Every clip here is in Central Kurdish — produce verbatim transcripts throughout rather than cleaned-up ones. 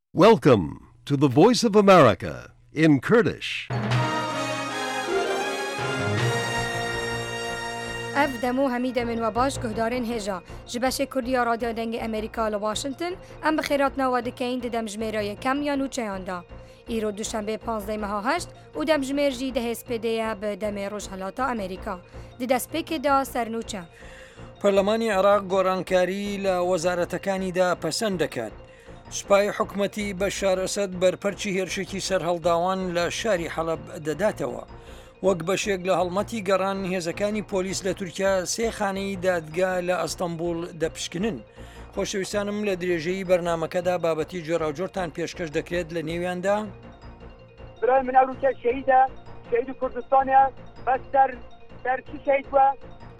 Welcome to the Voice of America in Kurdish. اف دمو همیده من و باش گهدارن هجا جبش کردیا رادیو دنگ امریکا لواشنطن ام بخیرات نوادکین دم جمیرای کم یا نوچه آندا ایرو دوشنبه پانزده ماه هشت و دم جمیر جی ده اسپیدیا به دم روش حالاتا امریکا ده دست پیک دا سرنوچه پەرلەمانی عێراق گۆڕانکاری لە وەزارەتەکانیدا پەسەند دەکات. سوپای حکوومەتی بەشار ئەسەد بەرپەرچی هێرشێکی سەر هەڵداوان لە شاری حەڵەب دەداتەوە. وەک بەشێک لە هەڵمەتی گەڕان هێزەکانی پۆلیس لە تورکیا سێ خانەی دادگا لە ئەستەمبول دەپشکنن. خۆشەویستانم لە درێژەی بەرنامەکەدا بابەتی جۆراوجۆرتان پێشکەش دەکرێت لە نێویاندا. برای من ئەوروکە شەهیدە شەهید کوردستانە بەسەر سەرچی شەهیدوە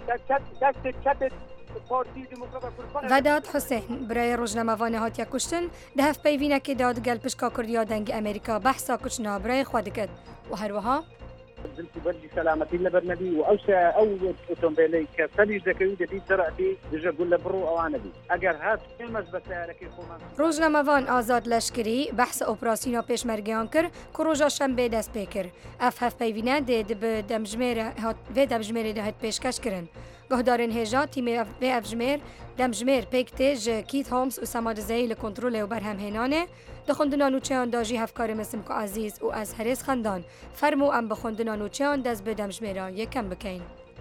وداد حسین برای روزنامه‌وانه هاتیا کشتن ده هفت پیوینه که دادگل پشکا کردیا دنگ امریکا بحثا کچنا برای خود کرد و هر وها زلتي برجي سلامتي لبرنبي وأوشى أو أوتومبيلي كفلي ذكي جديد درعتي دجا قول برو أو أنا بي أجر هات كلمة بس لكن خوما روزنامه‌وان آزاد لشکری بحث اپراسیونا پیشمرگیان کر که روزا شنبه دست پیکر اف هفت پیوینه دید به دمجمیر هات و دمجمیر ده هات پیشکش کرن گهدارن هجا تیم و افجمیر دمجمیر پیکته ج کیت هومز و سماد زی لکنترول و برهم هنانه دخوندنا نوچهان داجی هفکار مسلم که عزیز و از هرس خندان فرمو ام بخوندنا نوچهان دست به دمجمیرا یکم بکین.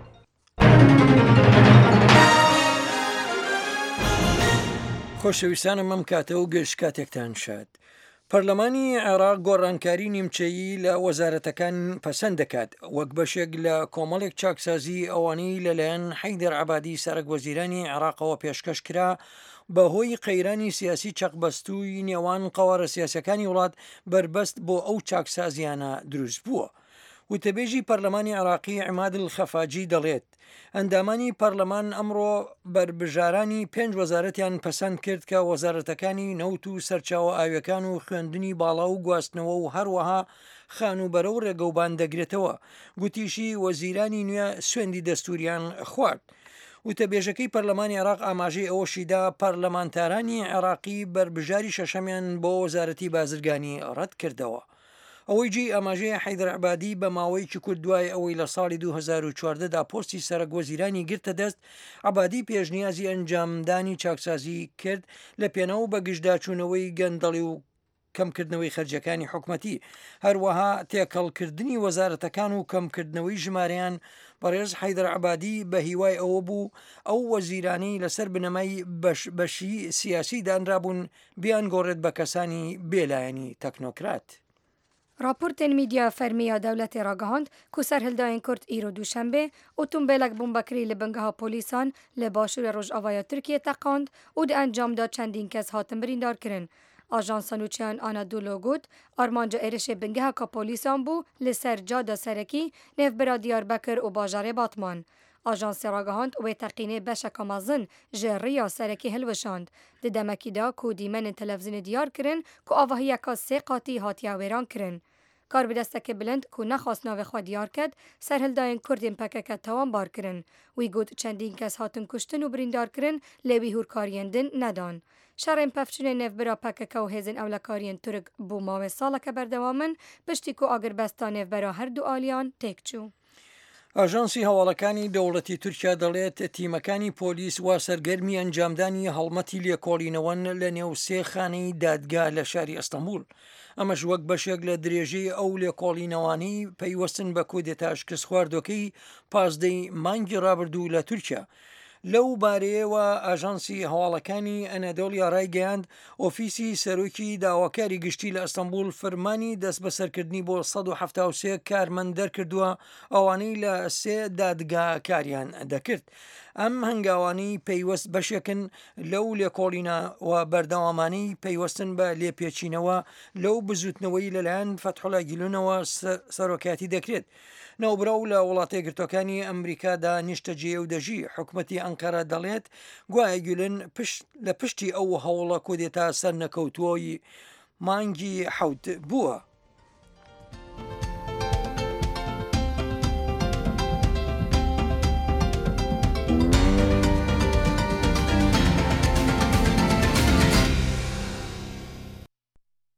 خۆشەویستانم ئەم کاتە و گەشت کاتێکتان شاد. پەرلەمانی عێراق گۆڕانکاری نیمچەیی لە وەزارەتەکان پەسەند دەکات وەک بەشێک لە کۆمەڵێک چاکسازی ئەوانەی لەلایەن حەیدەر عەبادی سەرۆک وەزیرانی عێراقەوە پێشکەش کرا بەهۆی قەیرانی سیاسی چەقبەستووی نێوان قەوارە سیاسەکانی وڵات بربەست بۆ ئەو چاکسازیانە دروست بووە. وتەبێژی پەرلەمانی عێراقی عیماد الخەفاجی دەڵێت ئەندامانی پەرلەمان ئەمڕۆ بربژارانی پێنج وەزارەتیان پەسەند کرد کە وەزارەتەکانی نەوت و سەرچاوە ئاویەکان و خوێندنی باڵا و گواستنەوە و هەروەها خانوبەرە و ڕێگەوبان دەگرێتەوە. گوتیشی وەزیرانی نوێ سوێندی دەستوریان خوارد. وتەبێژەکەی پەرلەمانی عێراق ئاماژەی ئەوەشیدا پەرلەمانتارانی عێراقی بربژاری شەشەمیان بۆ وەزارەتی بازرگانی ڕەت کردەوە. ئەوەی جی ئاماژەیە حەیدەر عەبادی بە ماوەیەکی کورت دوای ئەوەی لە ساڵی دوو هەزار و چواردەدا پۆستی سەرۆک وەزیرانی گرتە دەست عەبادی پێشنیازی ئەنجامدانی چاکسازی کرد لە پێنەوە بە گشتداچوونەوەی گەندەڵی و کەمکردنەوەی خەرجەکانی حکوومەتی هەروەها تێکەڵکردنی وەزارەتەکان و کەمکردنەوەی ژمارەیان بەڕێز حەیدەر عەبادی بە هیوای ئەوە بوو ئەو وەزیرانی لەسەر بنەمای بەشی سیاسی دانرابوون بیان گۆڕێت بە کەسانی بێلایەنی تەکنۆکرات. راپورتن میدیا فرمیا دولت راگهاند که سرهلداین کرد ایرو دوشنبه اتومبیلک بمبکری لبنگها پولیسان لباشور روجاوای ترکیه تقاند و ده انجام داد چندین کس هاتن بریندار کرن. آژانس نوچهان آنادولو گوت آرمانجا ارش بنگها که پولیسان بو لسر جاده سرکی نف برا دیاربکر و باجار باتمان. آژانس راگهاند و تقینه بشک مازن جریا سرکی هلوشاند. ده دمکی دا که دیمن تلویزیون دیار کرن که آوه یکا سه قاطی هاتیا ویران کرن. کار به دستک بلند که نخواست ناو خود دیار کد سرهلداین کردین پکک تاوان بار کرن. وی گود چندین کس هاتن کشتن و بریندار کرن لیوی هورکاریندن ندان. شرم پفچون نف برا پکک و هزن اولکارین ترک بو ماو سالک بردوامن پشتی که آگر بستان نف برا هر دو آلیان تک چو. ئاژانسی هەواڵەکانی دەوڵەتی تورکیا دەڵێت تیمەکانی پۆلیس وا سەرگەرمی ئەنجامدانی هەڵمەتی لێکۆڵینەوەن لە نێو سێ خانەی دادگا لە شاری ئەستەمبول. ئەمەش وەک بەشێک لە درێژەی ئەو لێکۆڵینەوانی پەیوەستن بە کودێتا شکست خواردۆکەی پازدەی مانگی ڕابردوو لە تورکیا. لەو بارەیەوە ئاژانسی هەواڵەکانی ئەنەدۆڵیا ڕایگەیاند ئۆفیسی سەرۆکی داواکاری گشتی لە ئەستەمبول فەرمانی دەست بەسەرکردنی بۆ سەد و هەفتا و سێ کارمەند دەرکردووە ئەوانەی لە سێ دادگا کاریان دەکرد. ئەم هەنگاوانەی پەیوەست بەشێکن لەو لێکۆڵینەوە بەردەوامانەی پەیوەستن بە لێپێچینەوە لەو بزوتنەوەی لەلایەن فەتحوڵا گیلونەوە سەرۆکاتی دەکرێت. ناوبراو لە وڵاتە یەکگرتووەکانی ئەمریکادا نیشتەجێ و دەژی حکوومەتی ئەنقەرە دەڵێت گوایە گولن لە پشتی ئەو هەوڵە کودێتا سەر نەکەوتووەی مانگی حەوت بووە.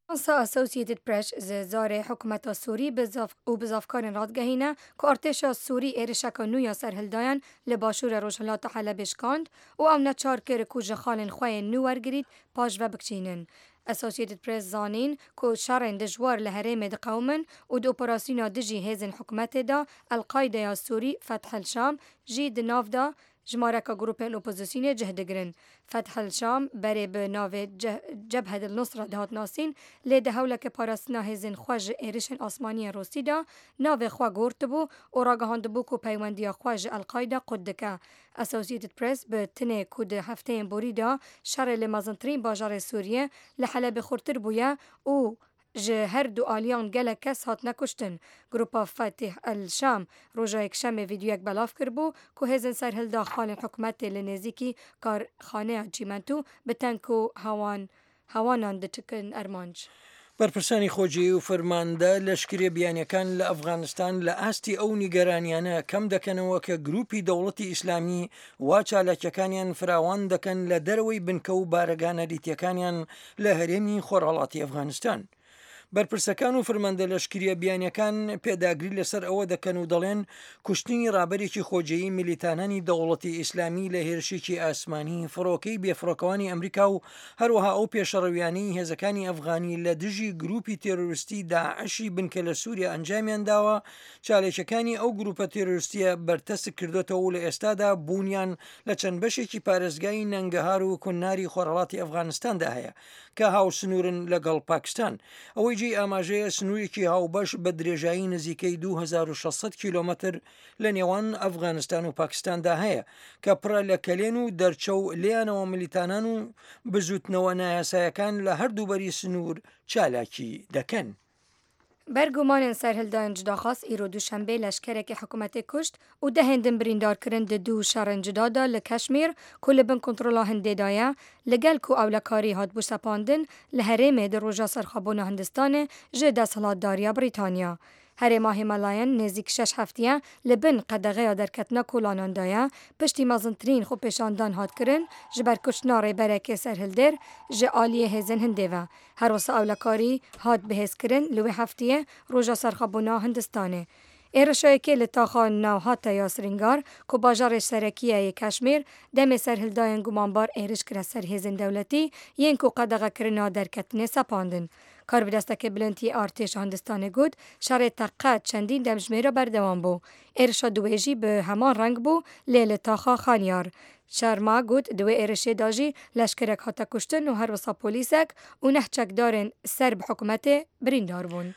ئەسا ئەسۆسیێتد پرێس زارێ حکوومەتە سووری و بزافکارên ڕادگەهینە ku artêşa Sûrî êrişeka nû ya serhildayan li başûra Rojhilata Helebê şikand û ew neçar kir ku ji xalên xwe yên nû wergirît paş ve bikçînin. Associated Press zanîn ku şerên dijwar li herêmê diqewmin û di operasyona dijî hêzên hikûmetê de El-Qaydeya Sûrî Fethel Şam jî di nav da جمارەکە گروپên opozîsyonê cih digirin. Fethel Şam berê bi navê Cebhedil Nusra dihat nasîn lê di hewleke parastina hêzên xwe ji êrişên asmaniyên Rûsî de navê xwe gortibû û ragihandibû ku peywendiya xwe ji El-Qayde qut dike. Associated Press bi tinê ku di hefteyên borî de şerê li mezintirîn bajarê Sûriye li Helebê xurtir bûye û ji her du aliyan gelek kes hatine kuştin. Grupa Fatih el-Şam roja yekşemê vîdyoyek belav kirbû ku hêzên serhilda xalên hikûmetê li nêzîkî karxaneya çîmentû bi teng ku hewan hewanan diçikin ermanc. بەرپرسانی خۆجی و فەرماندە لەشکرێ بیانیەکان لە ئەفغانستان لە ئاستی ئەو نیگەرانیانە کەم دەکەنەوە کە گروپی دەوڵەتی ئیسلامی وا چالاکیەکانیان فراوان دەکەن لە دەرەوەی بنکە و بارەگانە دیتیەکانیان لە هەرێمی خۆرهەڵاتی ئەفغانستان. بەرپرسەکان و فرماندە لەشکریە بیانیەکان پێداگری لەسەر ئەوە دەکەن و دەڵێن کوشتنی ڕابەرێکی خۆجەیی میلیتانانی دەوڵەتی ئیسلامی لە هێرشێکی ئاسمانی فڕۆکەی بێفڕۆکەوانی ئەمریکا و هەروەها ئەو پێشەڕەویانەی هێزەکانی ئەفغانی لە دژی گروپی تێرۆریستی داعشی بنکە لە سووریا ئەنجامیان داوە چالێکەکانی ئەو گروپە تێرۆریستیە بەرتەسک کردوێتەوە و لە ئێستادا بوونیان لە چەند بەشێکی پارێزگای نەنگەهار و کوناری خۆرهەڵاتی ئەفغانستاندا هەیە کە هاوسنوورن لەگەڵ پاکستان. ئەوەی جێی ئاماژەیە سنوورێکی هاوبەش بە درێژایی نزیکەی دوو هەزار و شەشسەد کیلۆمەتر لە نێوان ئەفغانستان و پاکستاندا هەیە کە پڕە لە کەلێن و دەرچە و لێیانەوە ملیتانان و بزوتنەوە نایاسایەکان لە هەردوو بەری سنوور چالاکی دەکەن. Bergumanên serhildayên cidaxas îro duşembe leşkerekê hikûmetê kuşt û dehên din birîndarkirin di du şerên cida de li Keşmîr ku li bin kontrola Hindê da ye, li gel ku ewlekarî hatbû sepandin li herêmê di roja serxwebûna Hindistanê ji desthilatdariya Brîtanya. Herêma Himalayan nêzik şeş heftiye li bin qedeğeya derketina kolanan da ye, piştî mezintirîn xwepêşandan hat kirin ji ber kuştina rêberekê serhildêr ji aliyê hêzên Hindê ve. Her wisa ewlekarî hat bihêzkirin li wê heftiye roja serxwebûna Hindistanê. Êrişayekê li taxa navhata ya Srîngar ku bajarê serekiyeyê Keşmîr demê serhildayên gumanbar êriş kire ser hêzên dewletî yên ku qedeğekirina derketinê sepandin. Karbidesteke bilintî artêşa Hindistanê got şerê te qet çendîn demjimêra berdewam bû. Êrişa duwê jî bi heman reng bû lê li taxa Xanyar. Şerma got di wê êrişê da jî leşkerek hate kuştin û her wisa polîsek û neh çekdarên ser bi hikûmetê birîndar bûn.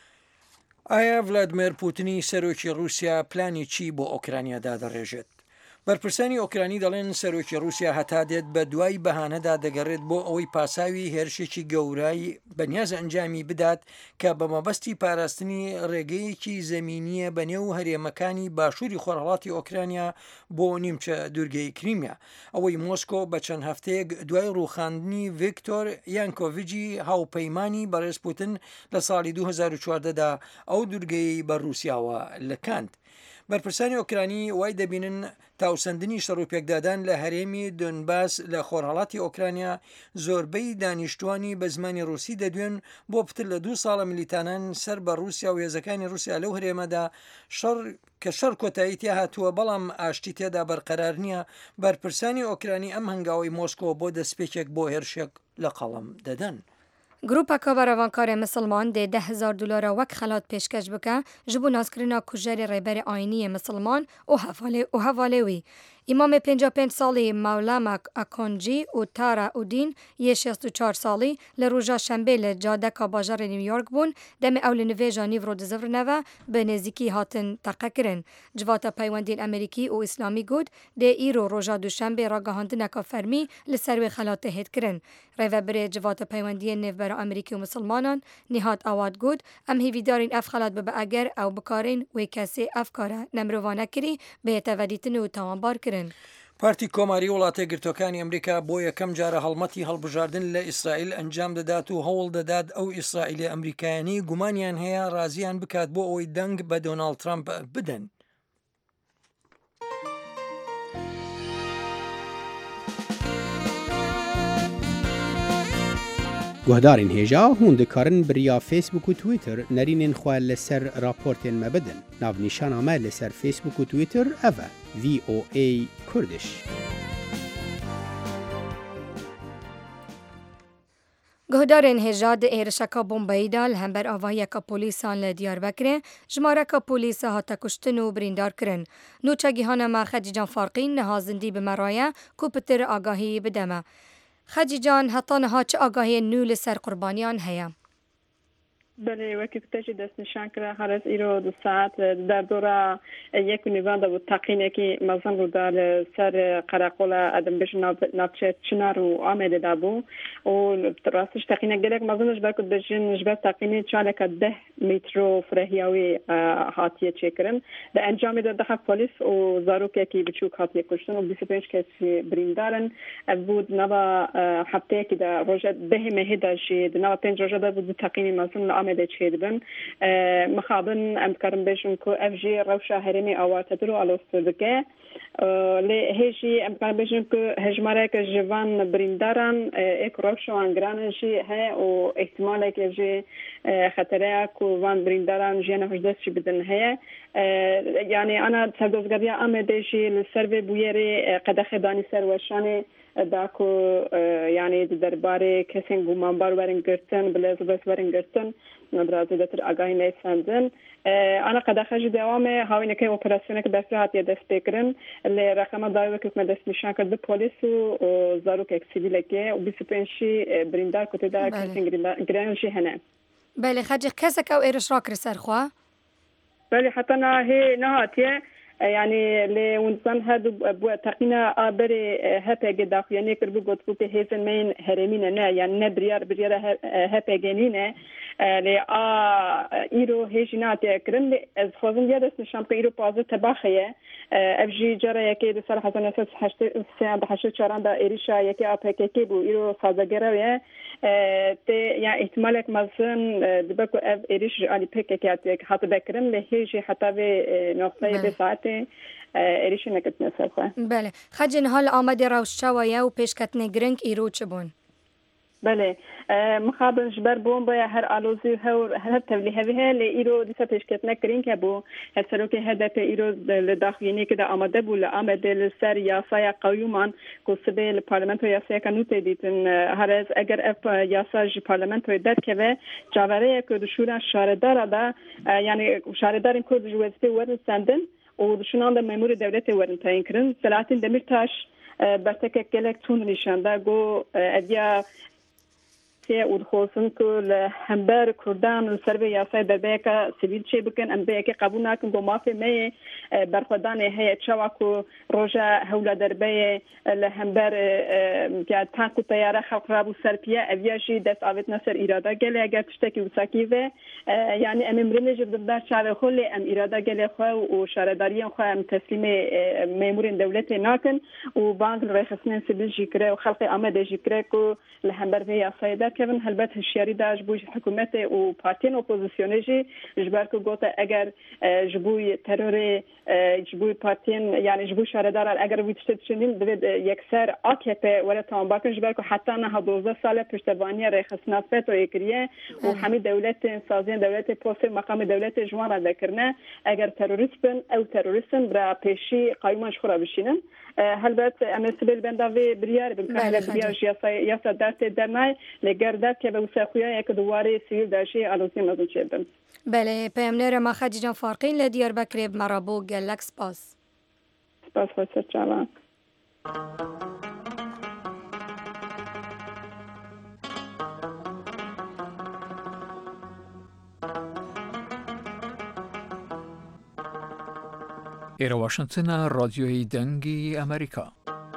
ئایا ڤلادیمیر پوتینی سەرۆکی رووسیا پلانی چی بۆ ئۆکرانیادا دەڕێژێت؟ بەرپرسانی ئۆکرانی دەڵێن سەرۆکی رووسیا هەتا دێت بە دوای بەهانەدا دەگەڕێت بۆ ئەوەی پاساوی هێرشێکی گەورایی بەنیاز ئەنجامی بدات کە بە مەبەستی پاراستنی ڕێگەیەکی زەمینیە بەنێو هەرێمەکانی باشووری خۆرهەڵاتی ئۆکرانیا بۆ نیمچە دوورگەی کریمیا. ئەوەی مۆسکۆ بە چەند هەفتەیەک دوای ڕووخاندنی ڤیکتۆر یانکۆڤیچی هاوپەیمانی بەڕێز پوتین لە ساڵی دوو هەزار و چواردەدا ئەو دوورگەی بە رووسیاوە لەکاند. بەرپرسانی ئۆکرانی وای دەبینن تاوسەندنی شەڕوپێکدادان لە هەرێمی دۆنباس لە خۆرهەڵاتی ئۆکرانیا زۆربەی دانیشتوانی بە زمانی ڕووسی دەدوێن بۆ پتر لە دوو ساڵە ملیتانان سەر بە رووسیا و هێزەکانی رووسیا لەو هەرێمەدا شەڕ کە شەڕ کۆتایی تیا هاتووە بەڵام ئاشتی تێدا بەرقەرار نییە. بەرپرسانی ئۆکرانی ئەم هەنگاوی مۆسکۆ بۆ دەستپێکێک بۆ هێرشێک لە قەڵم دەدەن. Grupeka berevankarê Misilman dê deh hezar dolara wek xelat pêşkeş bike ji bo nazkirina kujerê rêberê aynî Misilman û hevalê wî. İmamê pênc pênc salî Mewlama Akonjî û Tara Udîn yê şêst û çar salî li roja şembê li cadeka bajarê New York bûn demê ew li nivêja nîvro dizivrin ve bi nêzîkî hatin teqekirin. Civata peywendên Amerîkî û İslamî got dê îro roja duşembê ragihandineka fermî li ser wê xelatê hêdkirin. Rêveberê civata peywendiyên nêvbera Amerîkî û Misilmanan Nihat Awad got em hêvîdarên ev xelat bibe eger ew bikarên wê kesê ev kare nemrova nekirî bê tevedîtin û tawanbar kirin. پارتی کۆماری وڵاتە گرتوەکانی ئەمریکا بۆ یەکەم جارە هەڵمەتی هەڵبژاردن لە ئیسرائیل ئەنجام دەدات و هەوڵ دەدات ئەو ئیسرائیلی ئەمریکایانی گومانیان هەیە ڕازیان بکات بۆ ئەوەی دەنگ بە دۆناڵد ترامپ بدەن. گهدارین هیجا هون دکارن بریا فیسبوک و تویتر نرینین خواه لسر راپورتین مبدن. ناو نیشان آمه لسر فیسبوک و تویتر اوه وی او ای کردش. گهدارین هجاد ایرشکا بومبایی دال هم بر آواهی که پولیسان لدیار بکره جماره که پولیس ها تکشتن و بریندار کرن. نوچه گیهان ما خجیجان فارقین نهازندی به مرایه کوپتر آگاهی بدمه. خجیجان حتی ها چه آگاهی نول سر قربانیان هیا؟ بله وقتی کتاجی دست نشان کرده هر از ایرو دو ساعت در دوره یک نیوان دا بود تقینه که مزن رو در سر قراقول ادم بهش نافچه چنار و آمده دابو و راستش تقینه گلک مزنش برکت بجن جبر تقینه چاله که ده مترو فرهیاوی هاتیه چکرن به انجام ده دخل پلیس و زاروکه که بچوک هاتیه کشتن و بیست و پنج کسی بریندارن بود نوا هفته که در روزه ده مهده شد نوا پنج روزه بود تقینه مزن آمده چید بن مخابن ام کارم بهشون که افجی روشا هرمی آوات درو آلوسترگه لی هیچی ام کارم بهشون که هجماره که جوان بریندارن یک روشا انگرانشی ها و احتماله که جی خطره که وان بریندارن جینا هجدستی بدن ها یعنی انا تردوزگاری آمده شی لسر بویری قدخ دانی سر وشانی داکو یعنی درباره کسین گومانبار ورن گرتن بلز بس ورن گرتن نبرازی دتر آگاهی نیستن انا قد خرج دوام هاوینه که اپراسیونه که دست هات یه دست بکرن لی رقم دایو که من دست نشان کرد پلیس و زاروک اکسیبیل که و بیست و پنج بریندار کته دار کسین گرانشی هنه بله خرج کسک او ایرش راکر سرخوا بله حتی نه هی نهاتیه يعني اللي ونزن هادو بو تقينا ابري هبه داخل يعني كربو قطبو هيزن مين هرمين نا يعني نبريار بريار هبه جنينه لي ا ايرو هيجينات كرن از خوزن يدس نشان ايرو بازه تباخيه افجي جرا يكي دسال حسن اساس هشت سه بحش چاران دا ايريشا يكي اپكي بو ايرو سازگره ته يعني احتمالك مزن دبكو اف ايريش علي بكي حتى بكرن لهيجي حتى في نقطه بساعه ایریش نکت نسخه. بله. خجن حال آمده روششوایه و پیشکت نگرنگ ایرو چه بون؟ بله. مخابن جبر بون باید هر آلوزی هر هر تبلیغ هیه لی ایرو دیسا پیشکت نگرنگ که بو هر که هدف ایرو لداخلی که دا آمده بول آمده لسر یاسای قیومان کسبه لپارلمنت و یاسای کنوت دیدن هر از اگر اف یاسای پارلمنت و داد که و جواره که دشورن شاردار دا یعنی شاردارین که دجوزته ورن سندن و دشونان در مامور دولت ورن تعیین کردن سلاطین دمیرتاش برتک کلک تون نشانده گو ادیا تی ودخوسن که همبر کردان سربی یاسای دربیک سیویل چه بکن ام بیک قبول نکن گو مافی می برخوردان هی چواکو روزا هولا دربی لهمبر که تانک و تیاره خلق رابو سرپیه اویاجی دست آوت نصر ایراده گله اگر تشتکی وساکی و یعنی ام امرین جبد در شعر خلی ام ایراده گله خواه و شارداریان خواه ام تسلیم مامورین دولت ناکن و بانک رخصنین سیویل جیکره و خلق آمده جیکره که لهمبر وی یاسای در کردن هلبت هشیاری داشت بوی حکومت و پارتین اپوزیسیونی جبر که گوته اگر جبوی ترور جبوی پارتین یعنی جبوی شهردار اگر ویتشت شدیم دوید یکسر آکپه ولی تمام باکن جبر که حتی نه دوازده سال پشتوانی رخصنات فت و اکریه و همه دولت سازین دولت پست مقام دولت جوان را ذکرنه اگر تروریست بن او تروریستن برای پیشی قایمش خورا بشینن هلبت امسبل بنداوی بریار بن که بریار یاسا یاسا دست درنای لگردت که به وسخویا یک دواره سیل داشی آلوسی مزون چیدن. بله پیامنر ما خدیجان فارقین لدیار بکری مرابو گلک سپاس. سپاس خواست جوان. ایرا واشنطن رادیوی دنگی امریکا.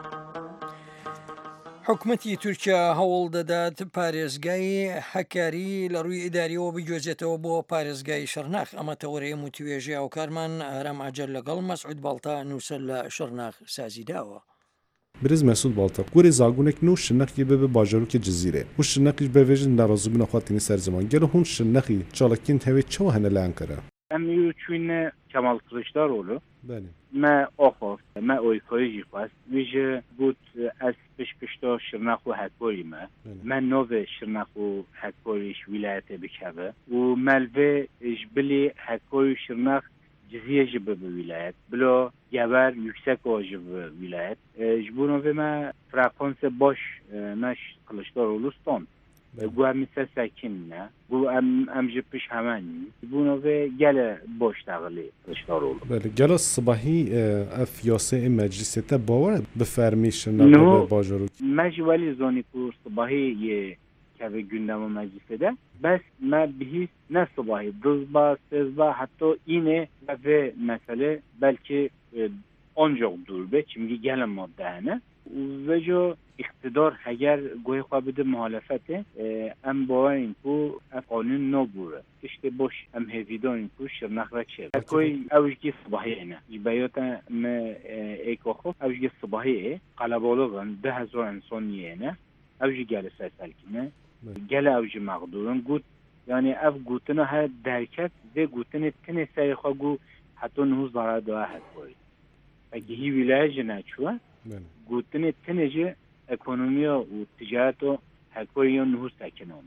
حکومەتی تورکیا هەوڵ دەدات پارێزگای هەکاری لە ڕووی ئیداریەوە بگوێزێتەوە بۆ پارێزگای شەرناخ ئەمە تەوەرەیە موتیوێژی هاوکارمان هەرام ئاجەر لەگەڵ مەسعود باڵتا نووسەر لە شەرناخ سازیداوە. برز مسعود بالتا گوری زاگونک نو شنقی به به باجرو که جزیره و شنقی به وجه نرازو بنا خاطینی سر زمان گله هون شنقی چالکین هوی چو هنه لان کرده امیو چون کمال کلچداروğlu بله ما آخاف ما اویکایجی خواست ویژه بود از پیش پشتا شرناخو هکوری ما من نوه شرناخو هکوریش ولایت بکبه و ملوه جبلی هکوری شرناخ جزیه جبه به ولایت بلا گبر yüksek o جبه ولایت جبونوه ما فرکانس باش نش کلچداروğlu ستان گو همی سه سکین نه گو ام ام جبش همانی بونوه گله باش تغلی کلچداروğlu بله گلا صباحی اف یاسه مجلس تا باور بفرمیش نقل باجرو مجولی زونی کو صباحی یه که به gündem meclisede بس ما بهیس نه صباحی دزبا سزبا حتی اینه و مسئله بلکه آنجا دور به چیمگی گله ماده نه و جو اقتدار اگر گوی خواه بده محالفته ام باورین کو اف قانون نو بوره اشته باش ام هزیدان کو شرنخ را چه کوی اوجگی صباحی نه جبایاتا م ایک آخو اوجگی صباحی قلبالغن ده هزار انسانیه نه اوجی گل سرسلکنه گل اوجی مقدورن گوت یعنی اف گوتنا ها درکت و گوتن تنه سری خواه گو حتی نهوز داره دوه هد باید اگه هی ولایج نچوه گوتن تنجه اکونومیا و تجارت و هکوری نهوز تکنون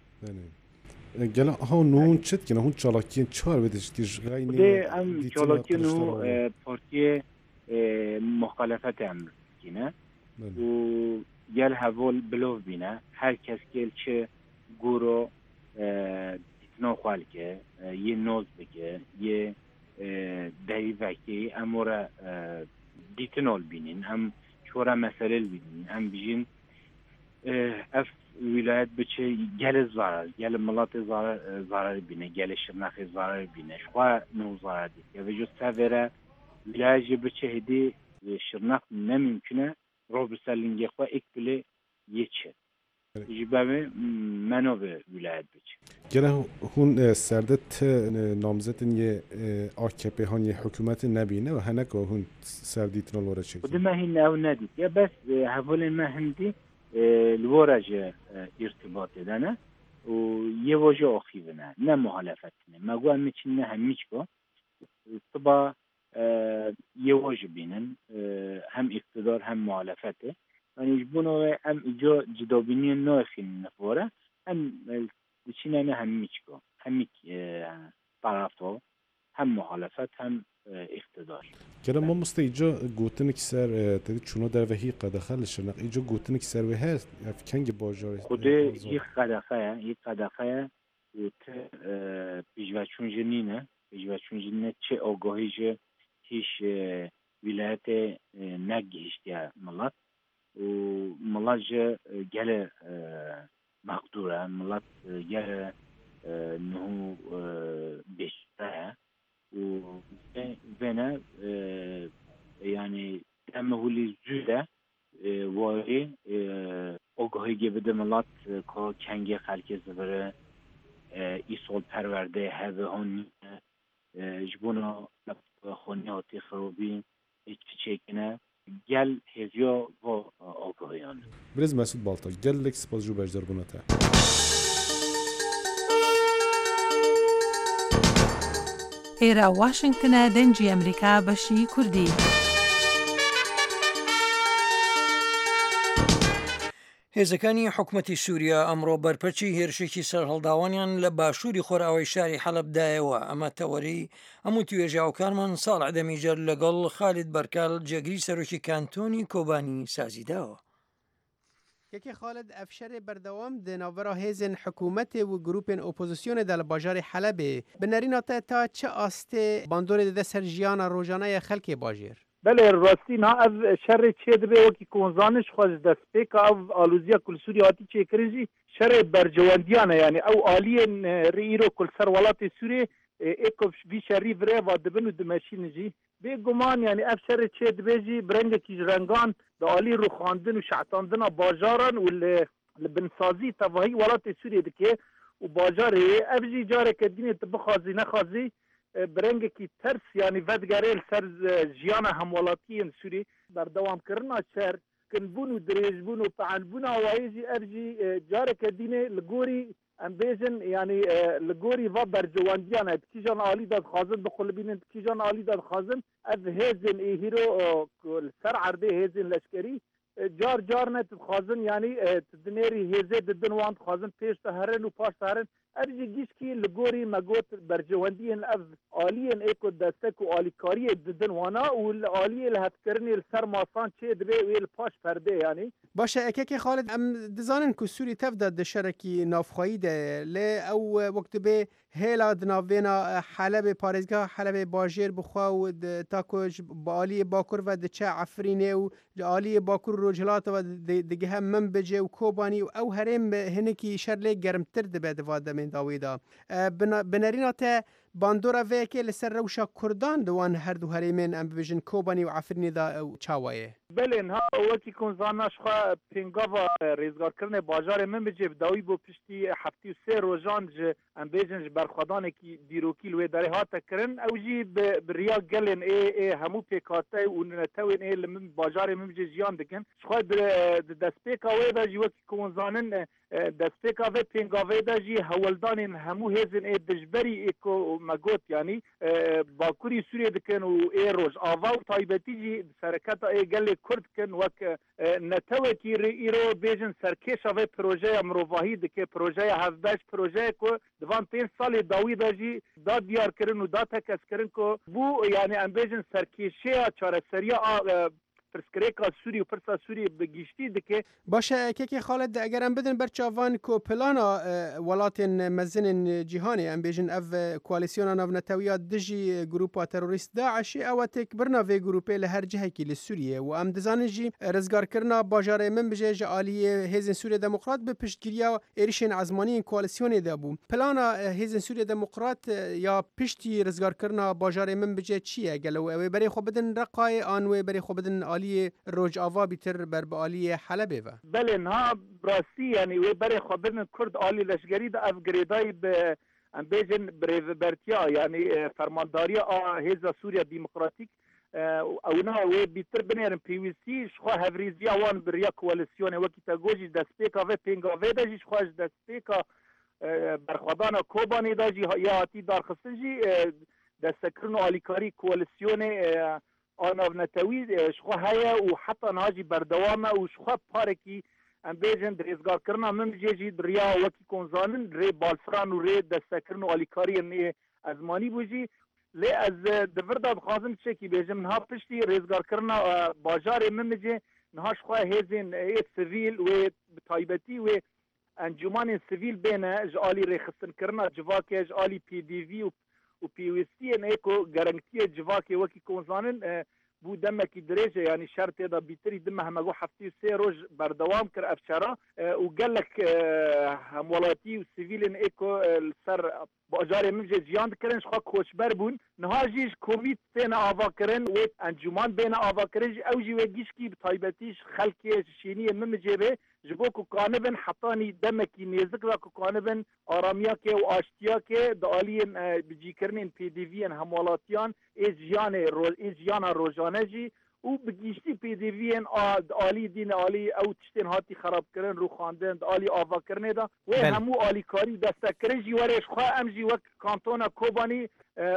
گله ها نون چت کنه هون چالاکین چهار بدش تیج غینی ده ام چالاکی نو پارتی مخالفت امر کنه و گل هول بلوف بینه هر کس گل چه گورو دیتنا خوال که یه نوز بگه یه دریوکی امورا دیتنال بینین هم چورا مسئله بینین هم بیجین اف ولایت بچه گل زارر گل ملات زارر زارر بینه گل شرنخ زارر بینه شخوا نو زارر دیگه و جو سوره ولایت بچه هدی شرنخ نممکنه رو بسلینگه خوا اک بله یه چه جبه منو به ولایت بچه گله هون سردت نامزدن یه آکپی هان یه حکومت نبینه و هنکه هون سردیتنا لورا چه خود ما هین او ندید یا بس حول ما هندی لورا جه ارتباط دانه و یه واجه آخی بنا نه محالفتنه مگو همه چی نه همیچ با طبعا یه واجه بینن هم اقتدار هم محالفته یعنی بونو هم ایجا جدابینی ناخین نفوره هم چی نه همیچ با همی طرفا هم محالفت هم اقتدار گله ما مسته ایجا گوتن که سر تدید چونا در وحی قدخه لشنق ایجا گوتن که سر وحی هست کنگ باجار خوده یک قدخه یک قدخه گوت بیجوچون جنینه بیجوچون جنینه چه آگاهی جه هیچ ولایت نگهشتی ملت و ملت جه گله مقدوره ملت گله نهو بیشتره و بنا yani temeli züde vali ogahi gibi de millet ko kengi halkes vere isol perverde have on jbuna khoniyati kharubin çiçekine gel hezyo ve ogahiyan Brez Mesut Balta gellik spazju bejdar bunata ئێرە واشنگتنە دەنجی ئەمریکا بەشی کوردی. هێزەکانی حکوومەتی سووریا ئەمڕۆ بەرپەرچی هێرشێکی سەرهەڵداوانیان لە باشووری خۆراوی شاری حەلەبدایەوە ئەمە تەوەری هەموو توێژاوکارمان ساڵ عەدەمیجەر لەگەڵ خالید بەرکال جێگری سەرۆکی کانتۆنی کۆبانی سازیداوە. یکی خالد افشار بردوام ده ناورا هیزن حکومت و گروپین اپوزیسیون در بازار حلب بنرین تا چه آسته باندور ده سر جیان روزانه خلک باجیر بله راستی نه از شر چه دبه وکی کنزانش خواست دست پیک او آلوزیا کل سوری آتی چه کریزی شر برجواندیانه یعنی او آلین ریرو کل سر ولات سوری ایکو بی شری وره و دبنو دمشین جی به گمان یعنی اف شر چه دبه جی برنگ کیج رنگان دا آلی رو خواندن و شعطاندن باجاران و لبنسازی تواهی ولات سوری دکه و باجاره اف جی جاره که دینه تبخازی نخازی برنگ کی ترس یعنی ودگریل سر جیان همولاتی سوری بر دوام کرنا شر کنبون و دریجبون و پعنبون آوائیجی ارجی جاره که دینه لگوری ام بیژن یعنی لگوری و برجواندیان تکیجان عالی داد خازن بخول بینن تکیجان عالی داد خازن از هزن هیرو سر عرضه هزن لشکری جار جار نت خازن یعنی تدنیری هزه ددنوان خازن پیش تهرن و پاش تهرن ارجی گیش کی لگوری مگوت برجواندیان از عالیان ایکو دستک و عالیکاری ددنوانا و عالی لهتکرنی سر ماسان چه دبی ویل پاش پرده یعنی باشه اکه خالد ام دزانن که سوری تفدد دشرکی نافخایی ده لی او وقت به هیلا دناوینا حلب پارزگاه حلب باجر بخوا و تاکوش با عالی باکر و دچه عفرینه و عالی باکر روجلات و دیگه هم من بجه و کوبانی و او هرم هنکی شرلی گرمتر ده دواده من داویدا بنارینا تا باندورا ویکه لسر روشا کردان دوان هر دو هریمین ام ببیجن کوبانی و عفرینه دا چاوایه بله ها وکی کنزانش خواه پینگاوا ریزگار کرنه باجار من بجه داوی بو پشتی هفتی و سه روزان ج ام بیجن برخوادان کی دیروکی لوی داره ها تکرن او جی بریا گلن ای ای همو پیکاته و نتوین ای لمن باجار من بجه جیان دکن خواه دست پیکا وی دا جی وکی کنزانن دست پیکا وی پینگاوی دا جی هولدان همو هزن ای دجبری ایکو مگوت یعنی باکوری سوریه دکن و ای روز آوا و تایبتی جی سرکتا ای گل کرد کن وک نتوه کی ایرو بیجن سرکش و پروژه مروواهی دکه پروژه هفدش پروژه کو دوان پین سال داوی داجی دا دیار کرن و دا تکس کرن کو بو یعنی ام بیجن سرکشه چاره سریا پرسکریکا سوری و پرسا سوری بگیشتی دکه باشه که خالد اگر ام بدن برچاوان کو پلانا ولات مزن جهانی ام بیجن اف کواليسيون ناف نتويات دجي جروبا تروریست داعش او تک برنا في جروبه لهر جهه کی لسوریه و ام دزانجی رزگار کرنا باجار من بجه عالی هزن سوریه دموکرات به پشتگیریا ایریشن عزمانی کواليسيون دابو پلانا هزن سوریه دموکرات یا پشتی رزگار کرنا باجار من بجه چیه گلو بری خو بدن رقای آن و بری خو بدن عالی روج آوا بیتر بر به عالی حلبه و بله ها براستی یعنی و برای خبرن کرد عالی لشگری دا افگریدای به ام بیجن بریورتیا یعنی فرمانداری آ هزا سوریا دموکراتیک اونا و بیتر بنیرن پیویسی شخوا هفریزی آوان بریا کواليسيون وکی تاگوجی دستپیکا و پینگاوه دا جی شخواش دستپیکا برخوادان کوبانی دا جی یا آتی دارخستن جی دستکرن و عالیکاری کواليسيون آناو نتوی شخوا هیا و حتی نهاجی بردوامه و شخوا پارکی ام بیجن دریزگار کرنا من جیجی دریا وکی کنزانن ری بالفران و ری دستکرن و علیکاری نی ازمانی بوجی لی از دفرداد خازم چه کی بیجم نها پشتی ریزگار کرنا باجار من جی نها شخوا هیزین ایت سویل و تایبتی و انجمان سویل بینه جالی ریخستن کرنا جواکی جالی پی دی وی و و پیوستی ان ایکو گارانتی جواکی وکی کنزانن بو دمکی درجه یعنی شرط دا بیتری دم همگو هفتی سه روز بردوام کر افشارا و گلک همولاتی و سیویل ان ایکو سر باجار مجه جیاند کرن شخوا کوشبر بون نها جیش کومیت تین آوا کرن و انجمان بین آوا کرن او جی و گیش کی بطایبتیش خلکی شینی ممجه به جبو کو کانبن حطانی دمکی نیزک و کو کانبن آرامیا که و آشتیا که دالین بجی کرنین پی دی وی ان همولاتیان ایجیان روز ایجیان روزانه جی او بگیشتی پی دی وی ان عالی دین عالی او تشتین هاتی خراب کردن رو خواندن عالی آوا کردن دا و همو عالی کاری دست کردن جی ورش خواه ام جی وک کانتون کوبانی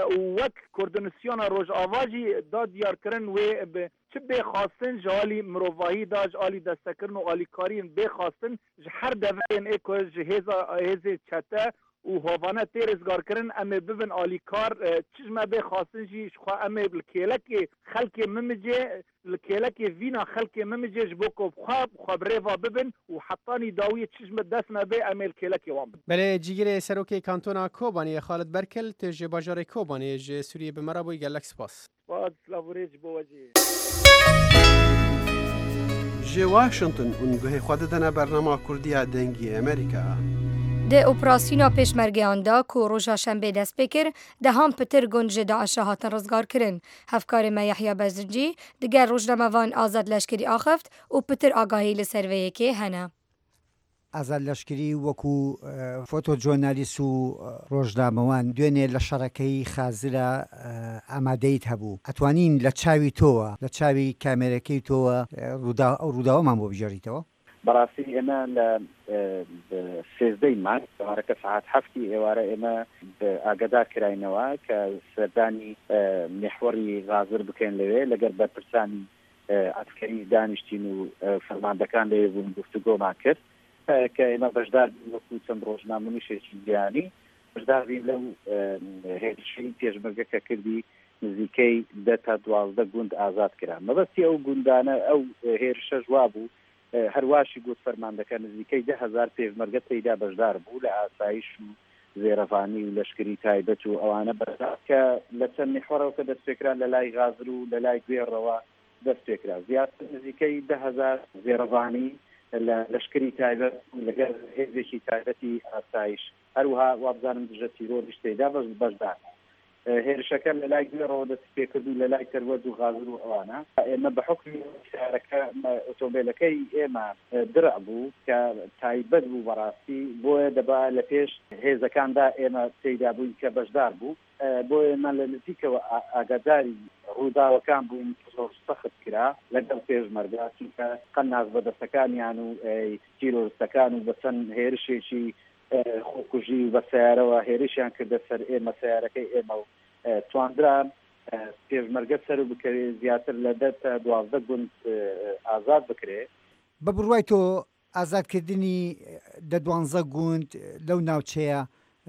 وک کوردیناسیون روز آواجی دا دیار کردن و چه بخواستن جالی مروواهی دا جالی دست کردن و عالی کاری بخواستن هر دفعه ایکو جهیزا هزی چته و هوانه تیرزگار کرن امه ببن آلیکار چشمه به خواستن جی شخوا امه بالکیلک خلک ممجه الکیلک وینا خلک ممجه جبوکو خواب خواب ریوا ببن و حطانی داوی چشمه دست نبه امه الکیلک وام بله جیگر سروکی کانتونا کوبانی خالد برکل تج باجار کوبانی ج سوریه بمرا بوی گلک سپاس باز لاوریج بوجی جه واشنطن اونگوه خود دنه برنامه کردی دنگی امریکا ده اپراسیونا پیشمرگه آندا که روژا شنبه دست بکر ده هم پتر گنج داعش هاتن رزگار کرن. هفکار ما یحیی بزرجی دیگر روزنامه‌وان آزاد لشکری آخفت و پتر آگاهی لسرویه که هنه. آزاد لشکری وکو فوتو جورنالیست و روزنامه‌وان دوینه لشرکهی خازره آماده‌ایت هبو. اتوانین لچاوی توه لچاوی کامرکی توه رودا رودا و من ببجاری توه. بەڕاستی ئێمە لە سێزدەی مانگ ئێوارەکە سعات هەفتی ئێوارە ئێمە ئاگادار کراینەوە کە سەردانی محوەری غازر بکەین لەوێ لەگەر بەرپرسانی عسکەری دانیشتین و فەرماندەکان لەوێ بوون گفتوگۆمان کرد کە ئێمە بەشدار وەکو چەند ڕۆژنامەنووسێکی جیهانی بەشدار بین لەو هێرشەی پێشمەرگە کە کردی نزیکەی دە تا دوازدە گوند ئازاد کرا مەبەستی ئەو گوندانە ئەو هێرشە جوا بوو هەرواشی گوت فەرماندەکە نزیکەی ده هزار پێشمەرگە تێیدا بەشدار بوو لە ئاسایش و زێرەفانی و لەشکری تایبەت و ئەوانە بەشدار کە لە چەند میحوەرەوە کە دەستپێکرا لە لای غازر و لە لای گوێڕەوە دەستپێکرا زیاتر نزیکەی ده هزار زێرەفانی لە لەشکری تایبەت لەگەر هێزێکی تایبەتی ئاسایش هەروها وابزانم دژە تیرۆریش تێیدا بەشدار هێرشەکە لە لای گوێڕەوە دەست پێکرد و لە لای تەروەد و غازر و ئەوانە ئێمە بە حکمی شارەکە ئۆتۆمبیلەکەی ئێمە درع بوو کە تایبەت بوو بەڕاستی بۆیە دەبا لە پێش هێزەکاندا ئێمە تێیدا بووین کە بەشدار بوو بۆ ئێمە لە نزیکەوە ئاگاداری ڕووداوەکان بووین زۆر سەخت کرا لەگەڵ پێشمەرگا چونکە قەناغ بەدەستەکانیان و تیرۆریستەکان و بە چەند هێرشێکی خۆکوژی بە سیارەوە هێرشیان کردە سەر ئێمە سیارەکەی ئێمە و تواندرا پێشمەرگە سەر بکەوێ زیاتر لە دە تا دوازدە گوند ئازاد بکرێ بە بڕوای تۆ ئازادکردنی دە دوانزە گوند لەو ناوچەیە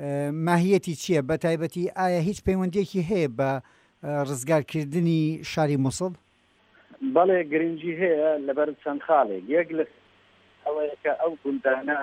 ماهیەتی چییە بە تایبەتی ئایا هیچ پەیوەندیەکی هەیە بە ڕزگارکردنی شاری مووسڵ؟ بەڵێ گرنگی هەیە لەبەر چەند خاڵێک یەک لە ئەوەیە کە ئەو گوندانە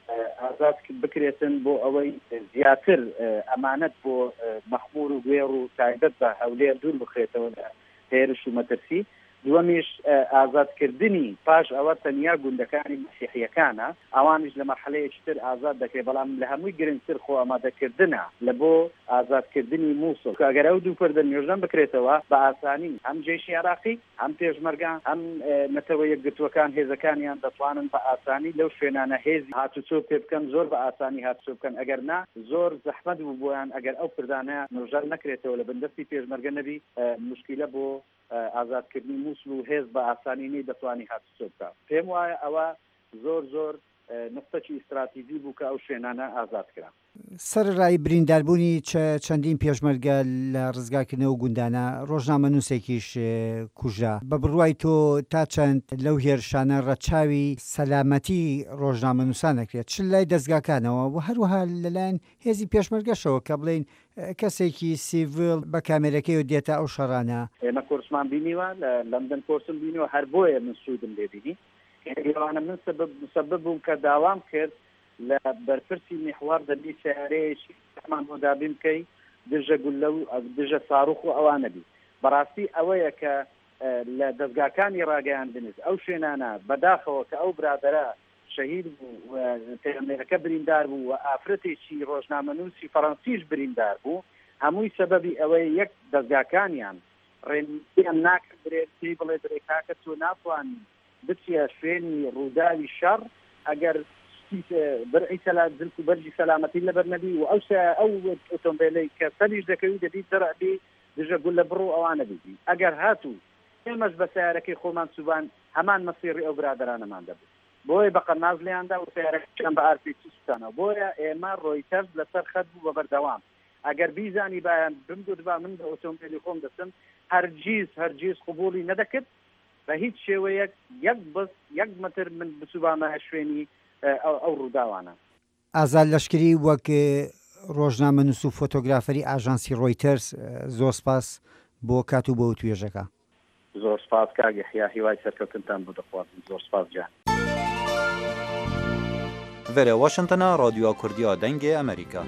ئازاد بکرێتن بۆ ئەوەی زیاتر ئەمانەت بۆ مەخمور و گوێڕ و تایبەت بە هەولێر دوور بخرێتەوە لە هێرش و مەترسی دووەمیش ئازادکردنی پاش ئەوە تەنیا گوندەکانی مەسیحیەکانە ئەوانش لە مەرحەلەیەکی تر ئازاد دەکرێت بەڵام لە هەمووی گرنگتر خۆ ئامادەکردنە لە بۆ ئازادکردنی مووسڵ کە ئەگەر ئەو دوو پەردە نوێژان بکرێتەوە بە ئاسانی هەم جێشی عێراقی هەم پێشمەرگان هەم نەتەوە یەکگرتووەکان هێزەکانیان دەتوانن بە ئاسانی لەو شوێنانە هێزی هاتوچۆ پێ بکەن زۆر بە ئاسانی هاتوچۆ بکەن ئەگەر نا زۆر زەحمەت بوو بۆیان ئەگەر ئەو پردانە نوێژان نەکرێتەوە لە بەندەستی پێشمەرگە نەبی مشکلە بۆ ئازادکردنی مووسڵ و هێز بە ئاسانینەی دەتوانی هاتوچۆ بکات پێم وایە ئەوە زۆر زۆر نقطەی استراتیژی بوو کە ئەو شوێنانە ئازاد کرا سەرڕای برینداربوونی چەندین پێشمەرگە لە ڕزگارکردنەوە گوندانە ڕۆژنامەنووسێکیش کوژرا بە بڕوای تۆ تا چەند لەو هێرشانە ڕەچاوی سەلامەتی ڕۆژنامەنووسان دەکرێت چ لای دەستگاکانەوە و هەروەها لەلایەن هێزی پێشمەرگەشەوە کە بڵێن کەسێکی سیڤیل بە کامێرەکەی و دێتە ئەو شەڕانە ئێمە کورسمان بینیوە لە لەندەن کورسم بینیوە هەر بۆیە من سوودم لێبینی ئێوانە من سبب بووم کە داوام کرد لە بەرپرسی میحوار دەبی سیارەیەکی ئەمان بۆ دابین بکەی دژە گولە و دژە ساڕوخ و ئەوانە بی بەڕاستی ئەوەیە کە لە دەستگاکانی ڕاگەیاندنت ئەو شوێنانە بەداخەوە کە ئەو برادەرە شەهید بوو پێغەمبەرەکە بریندار بوو و ئافرەتێکی ڕۆژنامەنووسی فەڕەنسیش بریندار بوو هەمووی سەبەبی ئەوەی یەک دەستگاکانیان ڕێنمایان ناکرد برێت پێی بڵێ درێ کاکە تۆ ناتوانانی بچیە شوێنی ڕووداوی شەڕ ئەگەر بەرعی دڵ و بەرجی سەلامەتی لەبەر نەبی و ئەو ئەو ئۆتۆمبیلەی کە سەریش دەکەوی دەبی دەڕبی دژە گول لە بڕۆ ئەوانە بیبی ئەگەر هاتوو ئێمەش بە سیارەکەی خۆمان سوبان هەمان مەسیری ئەو برادرانەمان دەبێت بۆیە بە قەناز لێیاندا و سیارەکەیان بە ئار پی سوستانەوە بۆیە ئێمە ڕۆیتەرز لەسەر خەت بوو بە بەردەوام ئەگەر بیزانی بایان بمگوت با من بە ئۆتۆمبیلی خۆم دەستم هەرگیز هەرگیز قبوڵی نەدەکرد بە هیچ شێوەیەک یەک بەس یەک مەتر من بسوبامە شوێنی ئەو ڕووداوانە ئازاد لەشکری وەک ڕۆژنامەنووس و فۆتۆگرافەری ئاژانسی ڕۆیتەرز زۆر سپاس بۆ کات و بۆ توێژەکە زۆر سپاس کاگە حیا هیوای سەرکەوتنتان بۆ دەخوازم زۆر سپاس جان Vere Washingtona Radyoya Kurdiya Dengê Amerîka.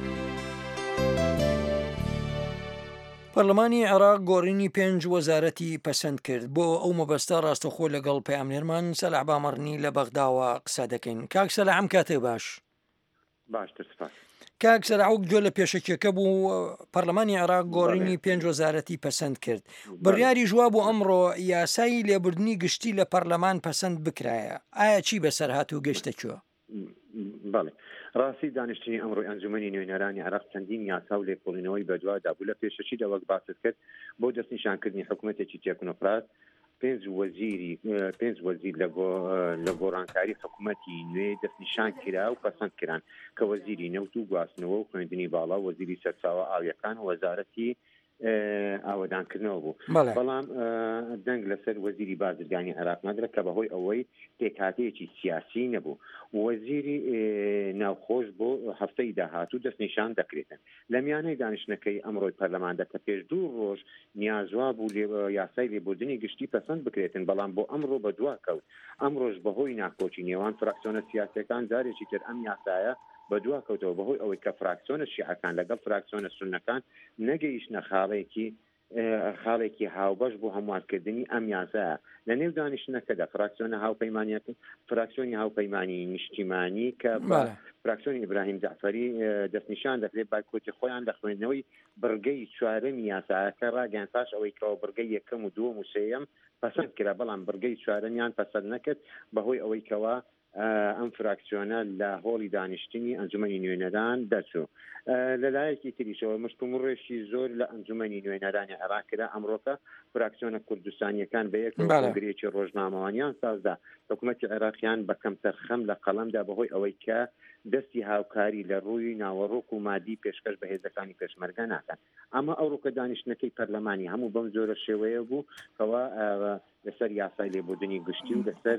پەرلەمانی عێراق گۆڕینی پێنج وەزارەتی پەسەند کرد بۆ ئەو مەبەستە ڕاستەخۆ لەگەڵ پەیامنێرمان سەلاح بامەڕنی لە بەغداوە قسە دەکەین. کاک سەلاح ئەم کاتێ باش باشتر سپاس. کاک سەلاح گوێ لە پێشەکیەکە بوو پەرلەمانی عێراق گۆڕینی پێنج وەزارەتی پەسەند کرد. بڕیاری ژوا بوو ئەمڕۆ یاسایی لێبوردنی گشتی لە پەرلەمان پەسەند بکرایە. ئایا چی بەسەر هات و گەشتە کوێ؟ بەڵێ ڕاستی دانیشتنی ئەمڕۆی ئەنجومەنی نوێنەرانی عێراق چەندین یاسا و لێکۆڵینەوەی بەدوا دابوو لە پێشەچی دەوەک باست کرد بۆ دەستنیشانکردنی حکوومەتێکی تێکنۆکرات پێنج وەزیری پێنج وەزیر لە گۆڕانکاری حکوومەتی نوێ دەستنیشان کرا و پەسەند کران کە وەزیری نەوت و گواستنەوە و خوێندنی باڵا وەزیری سەرچاوە ئاویەکان و وەزارەتی ئاوەدانکردنەوە بوو بەڵام دەنگ لەسەر وەزیری بازرگانی عێراق نەدرا کە بەهۆی ئەوەی پێکهاتەیەکی سیاسی نەبوو وەزیری ناوخۆش بۆ هەفتەی داهاتوو دەستنیشان دەکرێتن لە میانەی دانیشتنەکەی ئەمڕۆی پەرلەماندا کە پێش دوو ڕۆژ نیازوا بوو یاسای لێبوردنی گشتی پەسەند بکرێتن بەڵام بۆ ئەمڕۆ بەدوا کەوت ئەمڕۆژ بەهۆی ناکۆچی نێوان فراکسیۆنە سیاسەکان جارێکی تر ئەم یاسایە بەدوا کەوتەوە بەهۆی ئەوەی کە فراکسیۆنە شیعەکان لەگەڵ فراکسیۆنە سوننەکان نەگەیشتنە خاڵێکی خاڵێکی هاوبەش بۆ هەموارکردنی ئەم یاسایە لە نێو دانیشتنەکەدا فراکسیۆنە هاوپەیمانیەکە فراکسیۆنی هاوپەیمانی نیشتیمانی کە فراکسیۆنی ئیبراهیم جعفەری دەستنیشان دەکرێت باکۆتی خۆیان لە خوێندنەوەی بڕگەی چوارەمی یاسایەکە ڕاگەیان پاش ئەوەی کەەوە بڕگەی یەکەم و دووەم و سێیەم پەسەند کرا بەڵام بڕگەی چوارەمیان پەسەند نەکرد بەهۆی ئەوەی کەوە ئەم فراکسیۆنە لە هۆڵی دانیشتنی ئەنجومەنی نوێنەران دەچوو لەلایەکی تریشەوە مشتوم ڕێشی زۆر لە ئەنجومەنی نوێنەرانی عێراقدا ئەمڕۆکە فراکسیۆنە کوردستانیەکان بە یەک کۆنگرێکی ڕۆژنامەوانیان سازدا حکوومەتی عێراقیان بە کەمتەرخەم لە قەڵەمدا بەهۆی ئەوەی کە دەستی هاوکاری لە ڕووی ناوەڕۆک و مادی پێشکەش بە هێزەکانی پێشمەرگە ناکەن ئەمە ئەوڕۆکە دانیشتنەکەی پەرلەمانی هەموو بەم زۆرە شێوەیە بوو کەەوە لەسەر یاسای لێبوردنی گشتی و لەسەر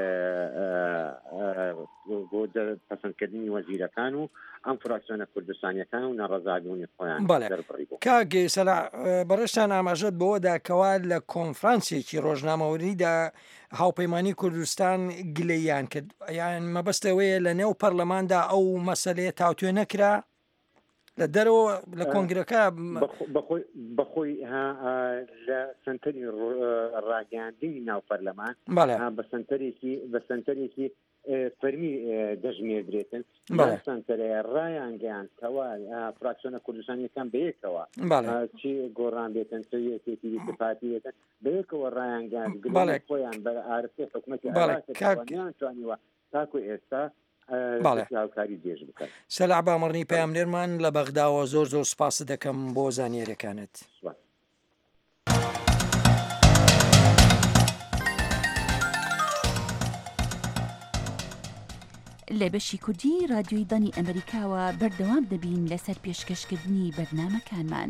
بۆ پەسەندکردنی وەزیرەکان و ئەم فراکسیۆنە کوردستانیەکان و نەڕەزابوونی خۆیان دەربڕی بوو کاگێ سەلا بەڕێشتان ئاماژەت بەوەدا کەوا لە کۆنفرانسێکی ڕۆژنامەوەریدا هاوپەیمانی کوردستان گلەییان کرد یان مەبەستەوەیە لە نێو پەرلەماندا ئەو مەسەلەیە تاوتوێ نەکرا لە دەرەوە لە کۆنگرەکە بەخۆی لە سنتەری ڕاگەاندنی ناو پەرلەمان بە سنتەرێکی بە سنتەرێکی فەرمی دەژمێردرێتن سنتەرەیە ڕایان گەیان کەوا فراکسیۆنە کوردستانیەکان بەیەکەوە چی گۆڕان بێتن سەویەتێکی دفاعیەکەن بەیەکەوە ڕایان گەیان خۆیان بە ئارسێ حکوومەتی عێراقیان توانیوە تاکو ئێستا سەلا بامەڕنی پاملێرمان لە بەغداوە زۆر زۆر سپاس دەکەم بۆ زانیاریەکانت. لە بەشی کوردی رادیۆی دانی ئەمریکاوە بەردەوام دەبین لەسەر پێشکەشکردنی بەرنامەکانمان.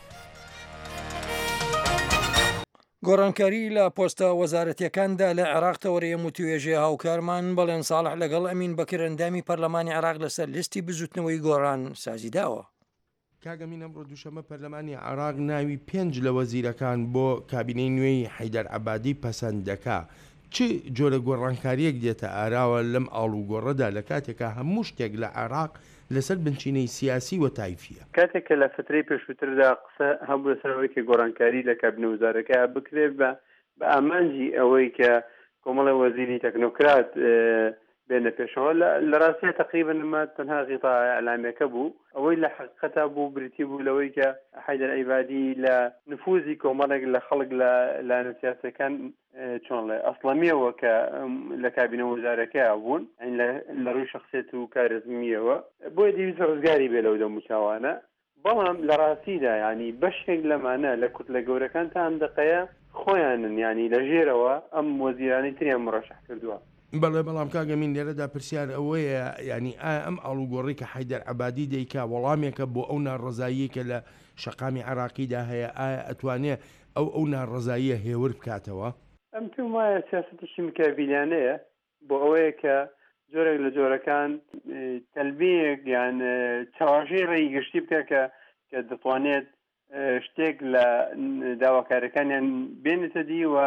گۆڕانکاری لە پۆستە وەزارەتیەکاندا لە عێراق تەوەریە متوێژێ هاوکارمان بەڵێن ساڵح لەگەڵ ئەمین بەکر ئەندامی پەرلەمانی عێراق لەسەر لیستی بزوتنەوەی گۆڕان سازیداوە. کاگەمین ئەمڕۆ دووشەمە پەرلەمانی عێراق ناوی پێنج لە وەزیرەکان بۆ کابینەی نوێی حەیدەر عەبادی پەسەند دەکا. چ جۆرە گۆڕانکاریەک دێتە ئاراوە لەم ئاڵوگۆڕەدا لە کاتێکە هەموو شتێک لە عێراق لەسەر بنچینەی سیاسی و تایفیە کاتێککە لە فترەی پێشووتردا قسە هەموو لەسەرەوەی کە گۆڕانکاری لە کابینە وزارەکە بکرێت بە بە ئامانجی ئەوەی کە کۆمەڵی وەزیری تەکنۆکرات بێنە پێشەوە لە ڕاستیە تقریبا ئەمە تەنها غیتا ئەعلامەکە بوو ئەوەی لە حقیقەتا بوو بریتی بوو لەوەی کە حەیدەر عەیبادی لە نفوذی کۆمەڵێک لە خەڵک لە لایەنە سیاسەکان چۆن لێ ئەسڵەمیەوە کە لە کابینە وزارەکە بوون لە ڕووی شخصێت و کارزمیەوە بۆی دەویست ڕزگاری بێ لەو دەموچاوانە بەڵام لە ڕاستیدا ینی بەشێک لەمانە لە کورد لە گەورەکان تا ئەم دقەیە خۆیانن ینی لە ژێرەوە ئەم وەزیرانەی تریان مڕەشەح کردووە. بەڵێ بەڵام کاگەمین لێرەدا پرسیار ئەوەیە ینی ئایا ئەم ئاڵوگۆڕی کە حەیدەر عەبادی دەیکا وەڵامێکە بۆ ئەو ناڕەزاییە کە لە شەقامی عێراقیدا هەیە ئایا ئەتوانێت ئەو ئەو ناڕەزاییە هێور بکاتەوە؟ ئەم پێم وایە سیاسەتێکی مکاڤیلیانەیە بۆ ئەوەیە کە جۆرێک لە جۆرەکان تەلبیەک یان چاوەژێی ڕێی گشتی بکە کە کە دەتوانێت شتێک لە داواکارەکانیان بێنێتە دی و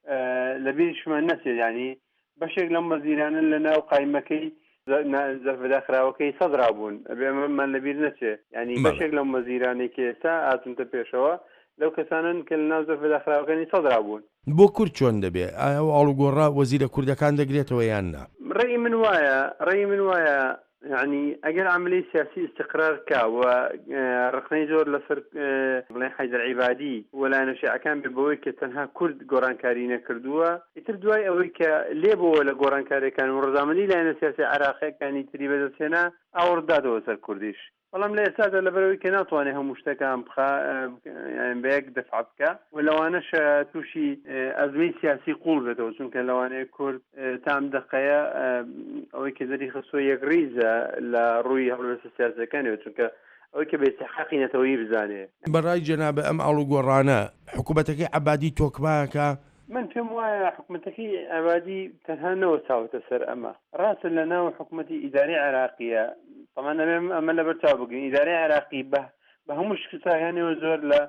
لە بیرشمان نەچێت ینی بەشێک لەم وەزیرانە لە ناو قایمەکەی زەرفەداخراوەکەی سەدرا بوون ئەبێ ئەمەمان لەبیر نەچێت ینی بەشێک لەم وەزیرانەی کە ئێستا ئاتونتە پێشەوە لەو کەسانن کە لە ناو زەرفەداخراوەکانی سەدرا بوون. بۆ کورد چۆن دەبێ ئایا ئاڵوگۆڕا وەزیرە کوردەکان دەگرێتەوە یان نا؟ ڕێی من وایە ڕێی من وایە یعنی ئەگەر عملی سیاسی استقرار کا و ڕخنەی زۆر لەسەر بڵێن حەیدەر عەیبادی وەلایەنە شیعەکان بێ بەوەی کە تەنها کورد گۆڕانکاری نەکردووە ئیتر دوای ئەوەی کە لێبەوە لە گۆڕانکاریەکان و ڕەزامەندی لایەنە سیاسی عێراقیەکانی تری بەدەستهێنا ئاوەڕدادەوە سەر کوردیش بەڵام لە ئێستادا لەبەرەوەی کە ناتوانێت هەموو شتەکان بەیەک دەفع بکە و لەوانەش تووشی ئەزمەی سیاسی قوڵ بێتەوە چونکە لەوانەیە کورد تام دقەیە ئەوەی کە دەری خستۆ یەک ریزە لە ڕووی هەڵوێستە سیاسەکانیەوە چونکە ئەوەی کە بێستحقی نەتەوەیی بزانێ. بەڕای جەنابە ئەم ئاڵو گۆڕانە حکوومەتەکەی عەبادی تۆکمایەکە من پێم وایە حکوومەتەکەی عەبادی تەنها نەوە چاوەتە سەر ئەمە ڕاستە لە ناو حکوومەتی ئیداری عێراقیە طبعا ئەمە لەبەر چاو بگرین ئیداری عێراقی بە بە هەموو شکستاکانیەوە زۆر لە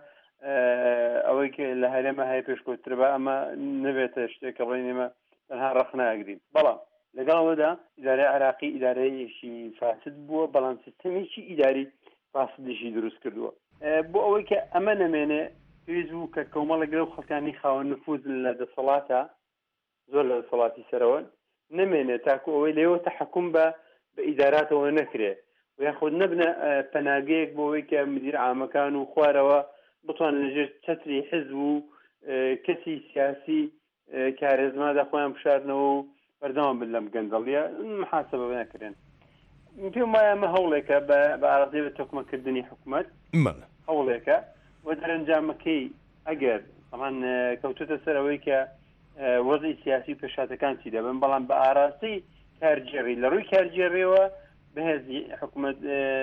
ئەوەی کە لە هەرێمە هەیە پێشکەوتتر بە ئەمە نەبێتە شتێک کە بڵێن ئێمە تەنها ڕەخ ناگرین بەڵام لەگەڵەوەدا ئیداری عێراقی ئیدارەیەکی فاسد بووە بەڵام سیستەمێکی ئیداری فاسدیشی دروست کردووە بۆ ئەوەی کە ئەمە نەمێنێ پێویست بوو کە کۆمەڵێک لەو خەڵکانی خاوەن نفوذ لە دەسەڵاتە زۆر لە دەسەڵاتی سەرەوە نەمێنێت تاکو ئەوەی لێوە تەحکوم بە بە ئیداراتەوە نەکرێت و یاخود نەبنە پەناگەیەک بۆ ئەوەی کە مدیر عامەکان و خوارەوە بتوان لەژێر چەتری حزب و کەسی سیاسی کارێزمادا خۆیان بشارنەوە و بەردەوام بن لەم گەندەڵیە محاسبە نەکرێن. پێم وایە ئەمە هەوڵێکە بە ئاڕازێ بە تۆکمەکردنی حکوومەت هەوڵێکە و دەرەنجامەکەی ئەگەر ئەمان کەوتوتە سەرەوەی کە وەزعی سیاسی پێشاتەکان چی دەبن بەڵام بە ئاراستی کارگێڕی لە ڕووی کارگێڕیەوە بەهێزی حکوومەت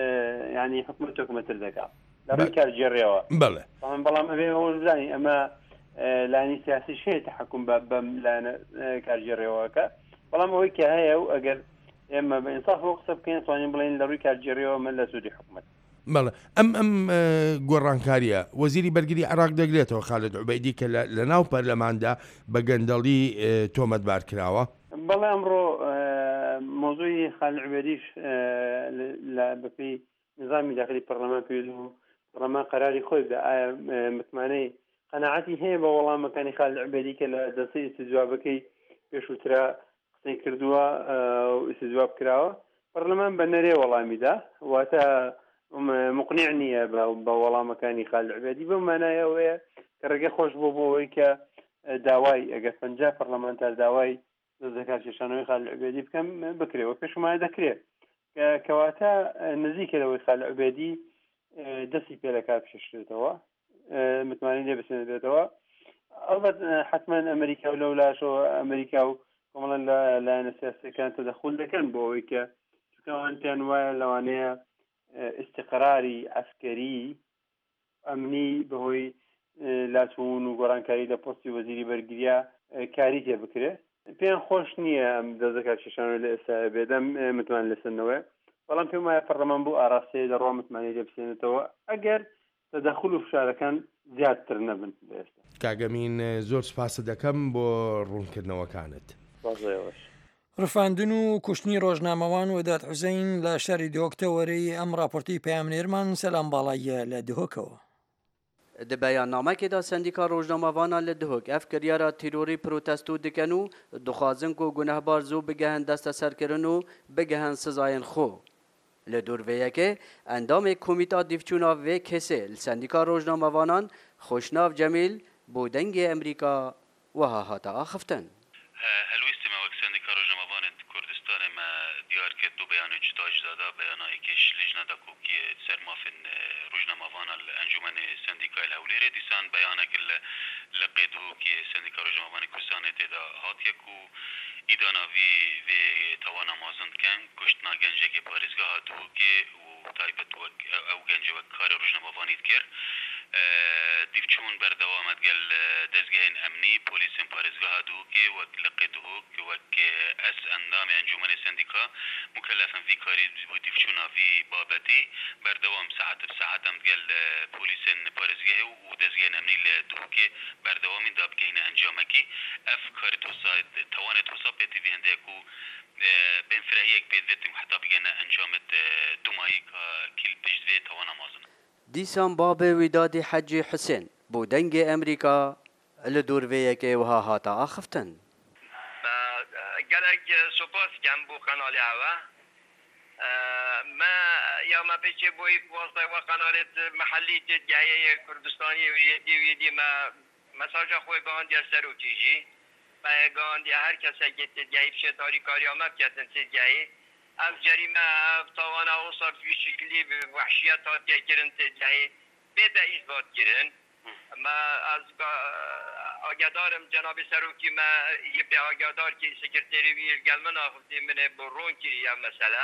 ینی حکوومەت تۆکمەتر دەکات لە ڕووی کارگێڕیەوە بەڵێ بەڵام ئەبێ وەزانی ئەمە لانی سیاسی شێت تەحکوم بە بەم لایەنە کارگێڕیەوەکە بەڵام ئەوەی کە هەیە و ئەگەر ئێمە بە ئینساف بۆ قسە بکەین توانین بڵێن لە ڕووی کارگێڕیەوە من لە سوودی حکوومەت. بەڵێ ئەم ئەم گۆڕانکاریە وەزیری بەرگری عێراق دەگرێتەوە خالد عوبەیدی کە لە ناو پەرلەماندا بە گەندەڵی تۆمەتبار کراوە. بەڵێ ئەمڕۆ مۆزوعی خالد عوبەیدیش لە بەپێی نظامی داخلی پەرلەمان پێویست بوو پەرلەمان قەراری خۆی بدە ئایا متمانەی قەناعەتی هەیە بە وەڵامەکانی خالد عوبەیدی کە لە دەستەی ئیستیجوابەکەی پێشووترا قسەی کردووە و ئیستیجواب کراوە پەرلەمان بە نەرێ وەڵامیدا واتە مقنع نییە بە وەڵامەکانی خالد عوبەیدی بەو مانایە ئەوەیە کە ڕێگە خۆش بۆ بۆ ئەوەی کە داوای ئەگەر پەنجا پەرلەمانتار داوای دەستەکات کێشانەوەی خالد عوبەیدی بکەم بکرێەوە پێشمانە دەکرێت کە کەواتە نزیکە لەوەی خالد عوبەیدی دەستی پێ لە کار بشێشرێتەوە متمانەی لێ بسێنێتەوە ئەڵبەت حتما ئەمریکا و لەولاشەوە ئەمریکا و کۆمەڵەن لە لایەنە سیاسیەکان تەدەخول دەکەن بۆ ئەوەی کە چونکەوان پێیان وایە لەوانەیە استقراری عسکەری ئەمنی بەهۆی لاتوون و گۆڕانکاری لە پۆستی وەزیری بەرگریە کاری تێ بکرێت پێیان خۆش نییە ئەم دەزەکات شێشانەوە لە ئێستا بێدەم متمان لەسەرنەوەی بەڵام پێم وایە پەرلەمان بۆ ئاراستەیە دەڕوا متمانی لێ بسێنێتەوە ئەگەر تەدەخول و فشارەکان زیادتر نەبن ئێستا. کاگەمین زۆر سپاس دەکەم بۆ ڕوونکردنەوەکانت. ڕفاندن و کوشتنی ڕۆژنامەوان و داد حوسەین لە شاری دۆکتەوەرەی ئەم راپۆرتی پەیامنێرمان سەلام باڵاییە لە دهۆکەوە. د بەیاننامەکێدا سندیکا ڕۆژنامەوانان لە دهۆک ئەف کریارە تیرۆری پرۆتەست و دکەن و دخوازن و گونەهبار زوو بگەهن دەستە سەرکردن و بگەهن سزایەن خۆ. لە دوورڤەیەکێ ئەندامێک کۆمیتا دیفچوونا vê kesê li sendîka rojnamevanan Xweşnav Cemîl بۆ dengê Amerîka wiha hata axiftin. Helwîstê me wek sendîka rojnamevanên Kurdistanê me diyar kir du beyanê cuda ji dada beyanayekê ji Lijna Dakokiyê sermafên rojnamevanan li Encûmenê Sendîkayê Hewlêrê dîsan beyanekir li Qêdihokiyê Sendîka Rojnamevanê Kurdistanê têda hatiye ku îdana vê vê tawana mezin dikin kuştina gencekê parêzgeha Duhokê û taybet wek ew gence wek karê rojnamevanî dikir. دیفچون بردوامت گل دزگهین امنی پلیسین پارێزگاها دووکێ وەک لە قێدهۆک وەک ئەس ئەندامی ئەنجومەنی سندیکا مکلفن وی کاری بۆ دیفچوونا وی بابەتی بەردەوام ساعت بساعت ئەم گەل پلیسین پارێزگاهێ و دەزگهین ئەمنی لە دووکێ بەردەوامی دابگەینە ئەنجامەکی ئەف کاری تۆسا توانێت تۆسا پێتی وی هەندێک و بین فرەهیەک پێ دێتیم حتا بگەینە ئەنجامت دومایی کیل پشت وێ تەوانا مازن. دیسان بابê wîdadê Hecê Husên بۆ dengê Amerîka li dûrveyekê wiha hata axiftin. gelek spas kem bû kanalê hewe me ya me pêçê boî wastay we kanalê mehellî têdgehiyê Kurdistanî wêdî wêdî me mesaja xwe gihandiye serokî jî me gihandiye her kesekê têdgehî fişê tarîkariya me biketin têdgehî اف جريمه طوانا وصل في شكل وحشيات تاكرن تجاهي بدا اثبات كرن ما از آگادارم جناب سروکی ما یه به آگادار که سکرتری ویر گلمن آخفتی منه برون کری یا مثلا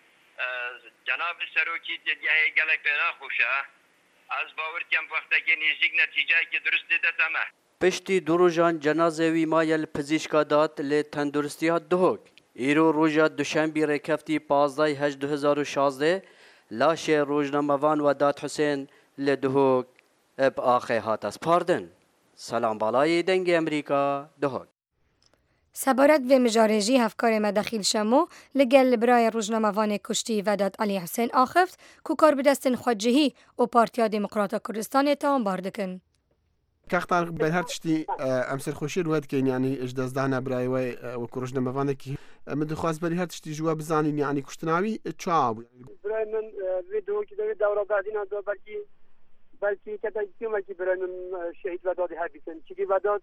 جناب سروکی تجاهی گلک بنا خوشه از باور کم وقتا که نزدیک نتیجه که درست دیده تمه پشتی دو روزان جنازه وی مایل پزیشکا داد لی تندرستی ها دهوک. ایرو روژا دوشنبی رکفتی پازده هشت دو هزار و شازده لاشه روزنامه‌وان و داد حسین لی دهوک اب آخه هات از پاردن. سلام بالای دنگ امریکا دهوک. سبارت و مجارجی هفکار مداخل شمو لگل برای روزنامه‌وان کشتی و داد علی حسین آخفت که کار به دستن خودجهی و پارتیا دموکرات کردستان تام باردکن. کاختار به هر تشتی امسر خوشی روید که یعنی اجداز دانا برای و کروش نموانه که من خواست بری هر تشتی جواب بزنین یعنی کشتناوی چاو. برای من ویدیو که دوی دورا دادینا دو بلکی بلکی که دایتیم که برای من شهید و دادی هستن. چیزی و داد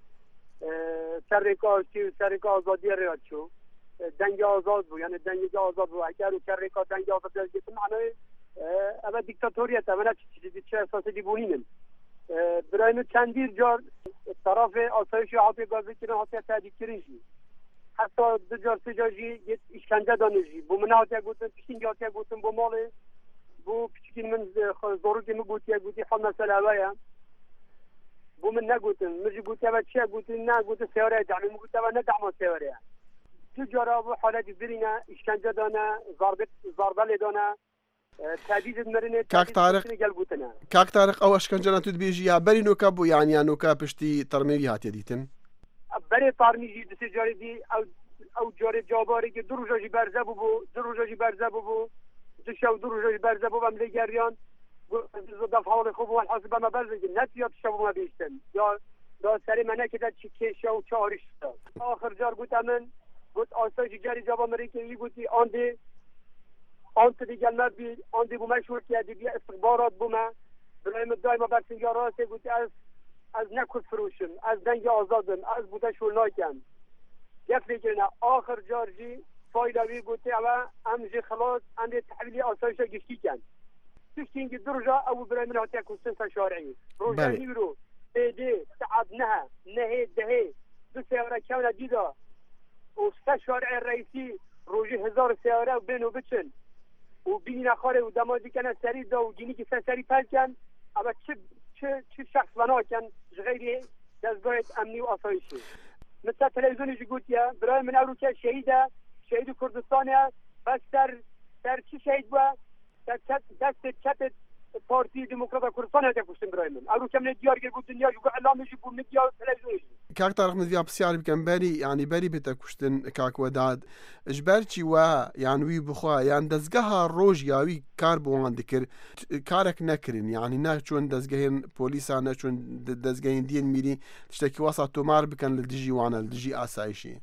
سرکار چی سرکار آزادی ریاد شو دنگ آزاد بود یعنی دنگ آزاد بود اگر او سرکار دنگ آزاد داشت معنی اما دیکتاتوریت اما چیزی چه اساسی دیبونیم. برای من چندیر جار طرف آسایش حاطی گازی کنه حاطی تهدید کنیجی حتی دو جار سه جاجی اشکنجه دانجی بو من حاطی گوتن پیشینگی حاطی گوتن بو مالی بو پیشکین من ضروری من گوتی گوتی حال مسئله اوه بو من نگوتن مجی گوتی اوه چیه گوتی نه گوتی سیاره دعمی من گوتی اوه نه دعما سیاره دو جار آبو حالت برینه اشکنجه دانه ضربه دانه تهدید مرنه کاک طارق کاک طارق او اشکنجه تو بیجی یا بری نوکا بو یعنی نوکا پشتی ترمیوی هاتی دیتن بری ترمیجی دست جاری دی او او جاری جواباری که دو روزی برزه بو دو روزی برزه بو دو شو دو روزی برزه بو عملی گریان زد حال خوب و حسب ما برزه نتیات شو ما بیشتن یا دا سری منه که چی که شو چهارش آخر جار گوت من گوت آسایش جاری جواب امریکایی گوتی آن دی آنت دیگر نبی آن دی بوم شورت کردی بیا استخبارات بوم برای من دائما بر سیارات گویی از از نکوت فروشم از دنگ آزادم از بوده شورناکم یک فکر نه آخر جارجی فایده‌ای گویی اما امجی خلاص اند تحویل آسایش گشتی کن تشکینگ درجا او برای من هاتی کنسنس شرعی روزا نیرو بدی ساعت نه نه ده دو سیاره کاملا دیدا و سه شارع رئیسی روزی هزار سیاره و بینو بچن و بین خاره و دمادی کنه سری دا و گینی که سری پل کن اما چه چه چه شخص بنا کن غیر دستگاه امنی و آسایشی مثل تلویزیونی جو گوتیا برای من رو که شهیده شهید کردستانه بس در در چی شهید با دست دست چت پارتی دموکرات کردستان هست کشتن برای من رو که من دیار گرد دنیا جو اعلامی جو بود مدیا تلویزیونی کاک طارق مذيع بسيار بكم بري يعني بري بتكشتن كاك وداد اجبرتي وا يعني وي بخوا يعني دزقها روج ياوي كاربو عندكر كارك نكرن يعني نا چون دزقهين بوليسا نا چون دزقهين دين ميري تشتكي وسط تمار بكن لدجي وانا لدجي اسايشي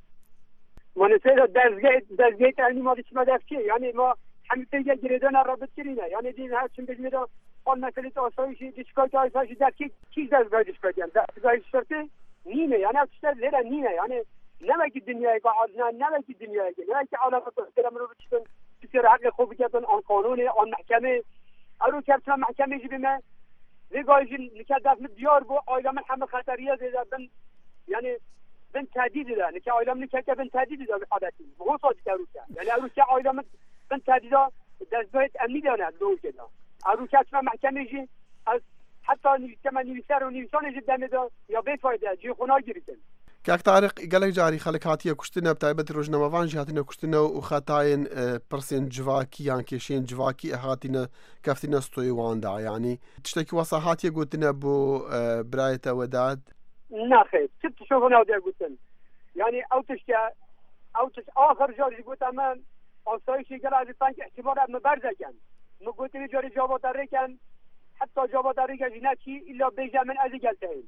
وانا سيدا دزقه دزقه تعليم ما ديش ما دافكي يعني ما حميتي جريدنا رابط كرينا يعني دين ها چون بجميدا قال مسألة آسایشی دیشکایت آسایشی در کی کی دزگاه دیشکایت یعنی دزگاه شرطه نینه یعنی اشتر لیره نینه یعنی نمکی دنیای با عادنا نمکی دنیای نمکی علاقه احترام رو بچن بسیار حق خوب کردن آن قانون آن محکمه ارو کردن محکمه جی بما لگایجی نکدف دیار بو آیلام همه خطریه دیده بن یعنی بن تهدید ده نکه آیلام نکه بن تهدید ده حالتی هو صادق ارو یعنی ارو که آیلام بن تهدید دزگاه امنی دانه دو کدا ارو کردن محکمه جی از حتی كما نویسر و نویسان جدا میده یا بفایده جی خونا گیریدن کاک طارق گلک جاری خلک هاتیه کشتنه بتایبت روزنامه‌وان جی هاتینه کشتنه و خطاین پرسین جواکی یان کشین جواکی هاتینه کفتینه ستوی واندا يعني تشتكي وصا هاتیه گوتنه بو برایت وداد نه خیر ست شوفنا ودي گوتن يعني او تشتي او تش اخر جاری گوت اما آسایشی گرازی تانک اعتبارات مبارزه کن مگوتنی جاری جواب داره کن حتى جواب داريجا جناتي إلا بيجا من أذي قلتهين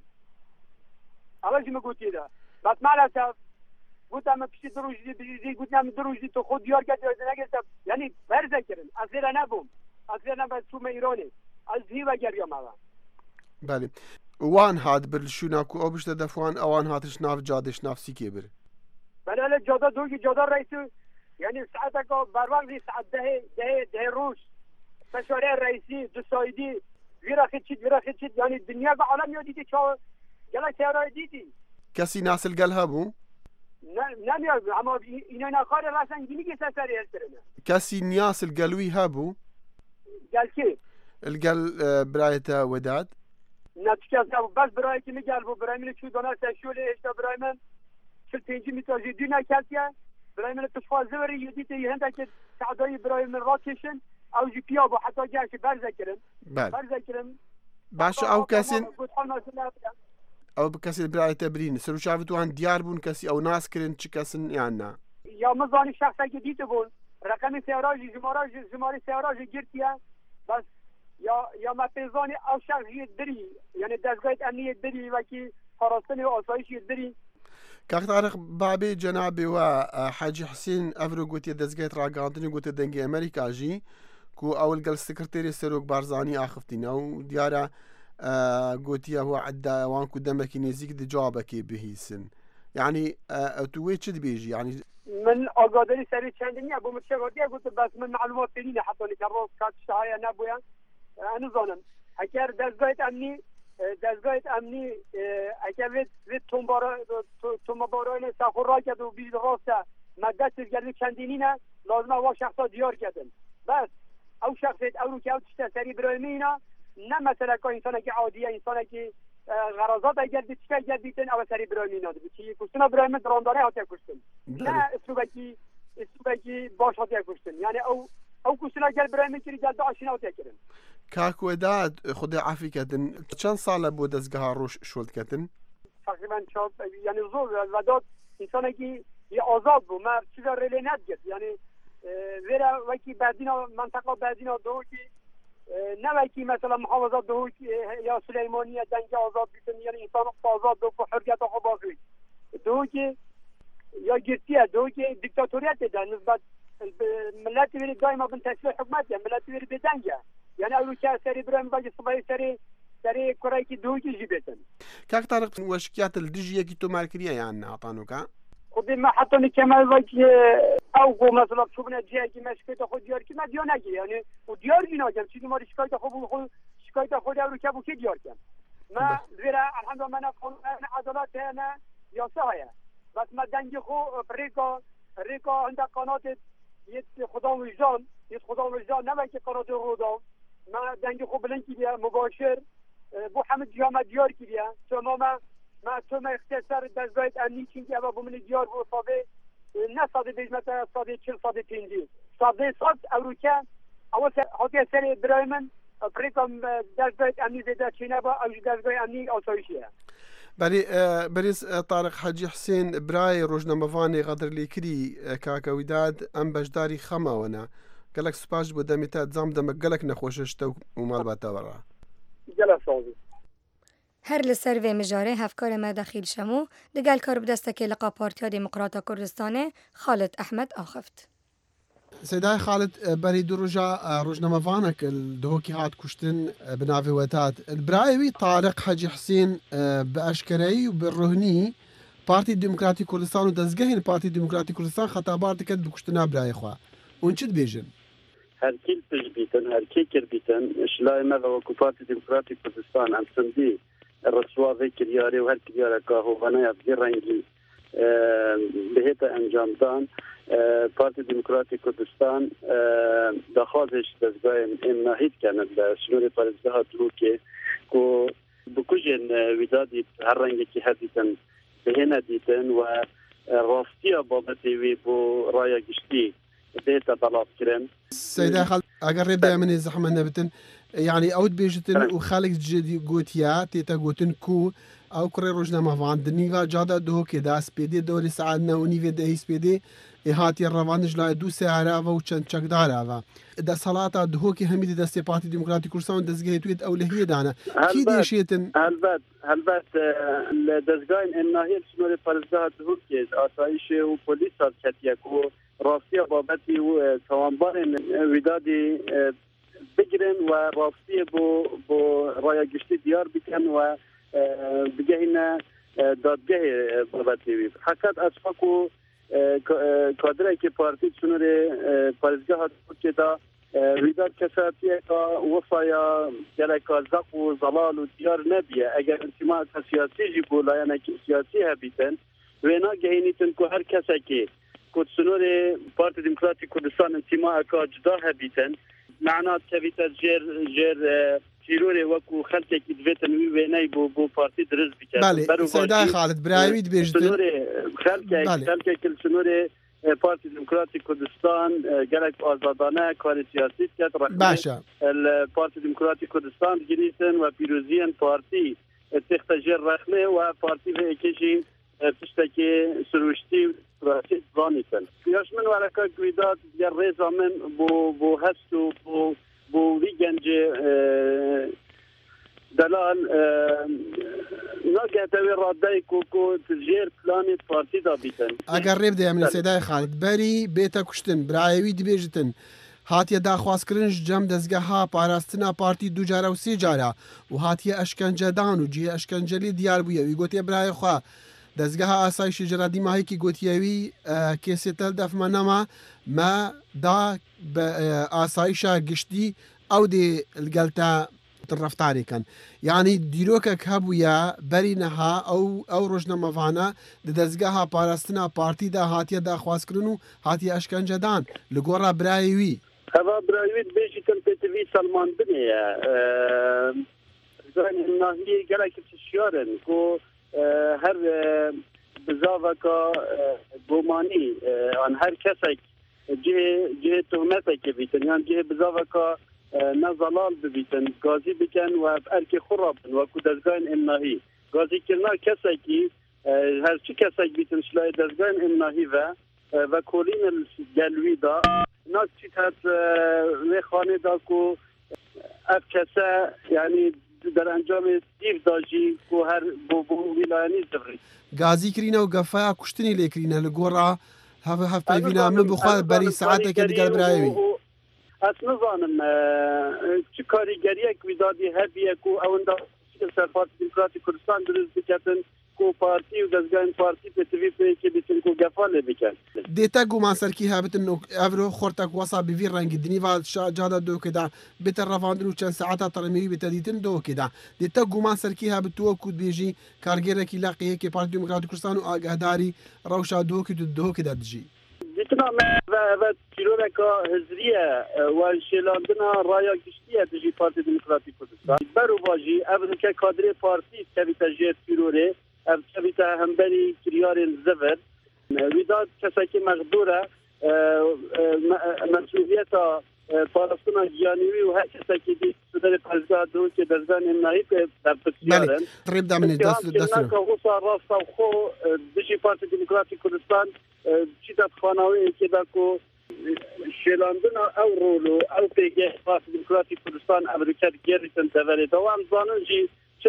أول شيء ما قلت إذا بس مع الأسف قلت أما بشي دروج دي قلت نعم دروج دي تخود ديار قد قلت يعني برزا كرن أصير أنا بوم أصير أنا بس شو ما إيراني أزهي وجر يوم هذا بله وان هاد بالشوناكو أو بشت دفوان أوان هاتش ناف جادش ناف سيكبر بله لا جادا دوجي جادا رئيس يعني ساعتك بروقت ساعت ده ده ده روش مشاريع رئيسي دسايدي ویرا خدشید ویرا خدشید يعني الدنيا بعالم يديتي شو جلا سيارة ديتي كسي ناس القل هبو نعم يا اما اینا نخاره راسن گینی که سسری هسترنا كسي نياس القلوي هبو قال كي القل برايتا وداد نتشكاز بس براي كي مقال بو براي من شو دونا تشول ايش براي من في التنجي متاجي دينا كالتيا براي من تشفى زوري يديتي هندك تعدي براي من روكيشن او جي بي او حتى جاش برزكرن برزكرن باش او كاسين او بكسي براي تبرين سرو شافتو عن ديار بون كسي او ناس كرن تشكاسن يعني يا مزاني شخص جديد بون رقم سياراجي جماراج جماري سياراجي جرتيا بس يا يا ما بيزاني او شخص يدري يعني دزغيت امنيه دري وكي خراساني واسايش يدري كاك طارق بابي جنابي وحاجي حسين افرو قوتي دزغيت راقانتني قوتي دنجي امريكا جي كو اول قال سكرتيري سروك بارزاني اخفتين او ديارة قوتي هو عدا وان كو دمكي نزيك دي جوابكي بهيسن يعني توي تشد بيجي يعني من اقادري سري چندني ابو متشغدي قلت بس من معلومات تانية حتى لي كروس كات شاي انا ابويا انا ظنن اكير دزغيت امني دزغيت امني اكير في تومبارا تومبارا سافر كدو بي راسا مدت الجلي چندينينا لازم هو شخصا ديار كدن بس او شخصيت او كاو تشتري برايمينا نه مثلا که انسان که عادیه انسان که غرضات اگر دیگه اگر بیتن او سری برايمينا چی کوستنا برايم درانداره هات کوستن نه اسلوبکی اسلوبکی باش هات کوستن يعني او او کوستنا اگر برايم کی جلد آشنا هات کردن كاكو وداد خدي عافي كتن چند ساله بود دزگاه روش شولد کتن تقریبا چهار يعني زور وداد انسان که یه آزاد بود ما چیزا ریلی ندگرد يعني ویرا وکی بعدینا منطقه بعدینا دو کی نه وکی مثلا محافظات دو یا سلیمانیه دنگ آزاد بیتن یعنی انسان آزاد دو که حرکت خو باقی دو که یا گرتیه دو که دیکتاتوریت ده نسبت ملت ویری دائما بن تسلیح حکومت ملت ویری بدنگه يعني اولو که سری برام باجي صباحي سری سری کورای کی دو کی جیبتن كاك طارق وشكيات الدجيه كي تو ماركريا يعني اعطانوكا خدي ما حطوني كمان وجه او مثلا شوفنا جاي كي مشكله خود ديار كي ما ديوناجي يعني وديار دينا جام شي ما شكايت خو خو شكايت خو اولو كابو كي ديار كان ما زيرا الحمد لله انا قانون عدالت انا يا صايا بس ما دنج خو بريكا ريكا عند قناه يت خدا وجدان يت خدا وجدان نما كي قناه رودا ما دنج خو بلنكي بيا مباشر بو حمد جامع ديار كي بيا تماما ما ثم اختصار دزایت امنی چینگی ابا بومن دیار بو صابه نه صادی بیجمت صادی چل صادی پنجی صادی صاد اوروکا اول هاتی سری برایمن پریکم دزایت امنی زده چینه با او دزایت امنی آسایشیه بري بريس طارق حاجي حسين براي روجنا مفاني غدر لي كري كاكا وداد ام بجداري خما وانا قالك سباج بوداميتات زام دمك قالك نخوششتو ومال باتا برا جلا صوزي هر لسر و مجاره هفکار ما داخل شمو دگل کار بدسته که لقا پارتیا دموکراتا کردستانه خالد احمد آخفت. سيداي خالد بري دروجا روجنا مفانك الدهوكي هات كشتن بنافي وتات البرايوي طارق حاجي حسين بأشكري وبالرهني بارتي ديمقراطي كردستان ودزگهين بارتي ديمقراطي كردستان خطابات كد بكشتنا براي خوا ونشد بيجن هر كل بيجبيتن هر كي كربيتن اشلاي ماذا وكو بارتي ديمقراطي كردستان عم سندي الرسوا في كرياري وهر كريارة كاهو غنايا بغير رنجي بهتا انجام دان بارتي ديمقراطي كردستان دخوازش دزگاين ام ناهيد كانت لسنوري فارزدها دروكي كو بكوجن ودادي هر رنجي كي هديتن بهنا ديتن و راستيا بابتي وي بو رايا گشتي بهتا طلاب كرن سيدة خالد اگر ربا مني زحمة نبتن يعني اود بيجتن وخالق جدي قوتيا تيتا قوتن كو او كري روجنا مفان دنيفا جادا دو كدا سبيدي دوري ساعدنا ونيفي دهي سبيدي اهاتي الروانج لا دو ساعة وچن چك دارا دا صلاة دهوكي هميدي دستي بارتي ديمقراطي كردستان دزگهي تويت اولهية دانا كي ديشيتن هلبات هلبات دزگاين انهي سنوري فرزدها دهوكي آسايش و بوليسات كتيكو راستيا بابتي و توانبارن ودادي بگرن و راستی بو بو رای گشتی دیار بکن و بگهینا دادگاه بابتی بی حقیقت از فکو کادرێکی پارتی سنوورێ پارێزگەها تورکێدا رویداد کەساتیەکە وەسایە گەلێکە زەق و زەڵال و دیار نەبیە ئەگەر انتیماکە سیاسیژی بۆ لایەنێکی سیاسی هەبیتن وێنا گەهێنیتن کو هەر کەسێکی کو سنوورێ پارتی دیموکراتی کوردستان انتیماکە جدا هەبیتن معنات کەبیتە ژێر ژێر تیرۆرێ وەکو خەلکێکی دەبێتن وی وێنەی بۆ بۆ پارتی درست بکات سەدای خالت براوی دەبێژن خەلکێکی سنوورێ پارتی دیموکراتی کوردستان گەلێک ئازادانە کاری سیاسی کرد باشە پارتی دیموکراتی کوردستان گریتن و پیرۆزیان پارتی تێختە ژێر ڕەخنێ و پارتی بەیەکێژی تشتێکی سروشتی و سیاسی زانیتن پیاش من وەرەکە گویدات دیار ڕێزا من بۆ بۆ هەست و بۆ بۆ وی گەنجێ دلال ناگەتەوێ ڕاددای کۆکۆ تژێر پلانی پارتیدا بیتن ئەگەر ڕێ بدەیە من سێدای خالت بەری بێتە کوشتن برایەوی دەبێژتن هاتیە داخوازکردنش جەم دەستگەها پاراستنا پارتی دوجارە و سێ جارە و هاتیە ئەشکەنجەدان و جێ ئەشکەنجەلی دیار بوویەوی گوتێ برایە خوا دەستگەها ئاسایشی ژەرادی ماهەیەکی گوتیەوی کێسێتە دەفمەنەما ما دا بە ئاسایشە گشتی ئەو دێ لەگەلتە ڕفتارێکن یعنی دیرۆکێک هەبووە بەری نەها ئەو ئەو ڕۆژنەمەڤانە لە دەستگەها پاراستنا پارتیدا هاتیە داخوازکردن و هاتیە ئەشکەنجەدان لە گۆڕا برایەوی هەوا برایویت بێژی تەنپێتەوی سەلمان بنەیە ناهیە گەلێکی تشیارن کۆ هەر بزاوەکە بۆمانی ئەن هەر کەسێک جێ تۆمەتێکی بیتن یان جێ بزاوەکە نەزەڵال ببیتن گازی بکەن و ئەرکی خوڕابن وەکو دەستگایان ئێمناهی گازیکردنا کەسێکی هەرچی کەسێک بیتن شلای دەستگایان ئێمناهی و و کۆلینە گەلویدا ناچیت هەت وێ خانێدا کو ئەف کەسە یعنی دەرەنجامی دیڤداژی کو هەر بۆ بۆ ویلایەنی دەڕێت گازی کرینە و گەفەیە کوشتنی لێکرینە لە گۆڕا هەفە هەفپەیوینا من بخوا بەری سەعاتێکە دیگەر برایەوی ئەس نزانم چ کاریگەریەک ویدادی هەبیە و ئەوەندا سەرپارتی دیموکراتی کوردستان دروست بکەن کو پارتی و دەستگایان پارتی پێتەوی پێیەکی بێتن و گەفا لێ بکەن دێتە گومان سەرکی هەبتن ئەڤرۆ خۆرتەک وەسا بڤی ڕەنگی دنیڤ جادا دۆکێدا بێتە ڕەڤاندن و چەند سەعاتا تەڕەمێوی بێتە دیتن دۆکێدا دێتە گومان سەرکی هەبتووە کووت بێژی کارگێرێکی لاقیەکی پارتی دیموکراتی کوردستان و ئاگاداری ڕەوشا دۆکێت و دۆکێدا دژی دیتنا و تیرۆرێکە هزریە و شێلاندنا ڕایا گشتیە دژی پارتی دیموکراتی کوردستان بەرو باژی ئەڤکە کادرێ پارتی کەویتە ژێر تیرۆرێ ئەv کەویتە هەمبەری کریارên zivir wîda kesekî mexdûr e mesuliyeta parastina giyanîwî û her kesekî dî siderê parêzgeha Dihokê derzanê nayî pê berpirsiyarên wisa rasta xwe dijî Partî Demokratîk Kurdistan çî detxanawiyekê da ku şêlandina ew rol û ew pêgeh Partî Demokratîk Kurdistan evrûker gerîtin deverê de wan zanin jî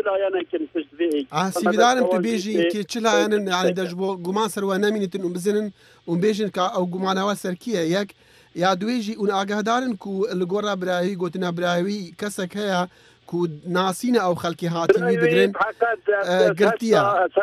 سیدارم تو بێژی کێ چ لایەنن یانی دەش بۆ گومان سەروە نەمینیتن و بزنن و بێژن کە ئەو گومانەوە سەرکیە یەک یا دوێژی اون ئاگادارن و لە گۆڕا برایی گوتنە برایوی کەسێک هەیە کو ناسینە ئەو خەڵکی هاتیوی بگرن گرتیە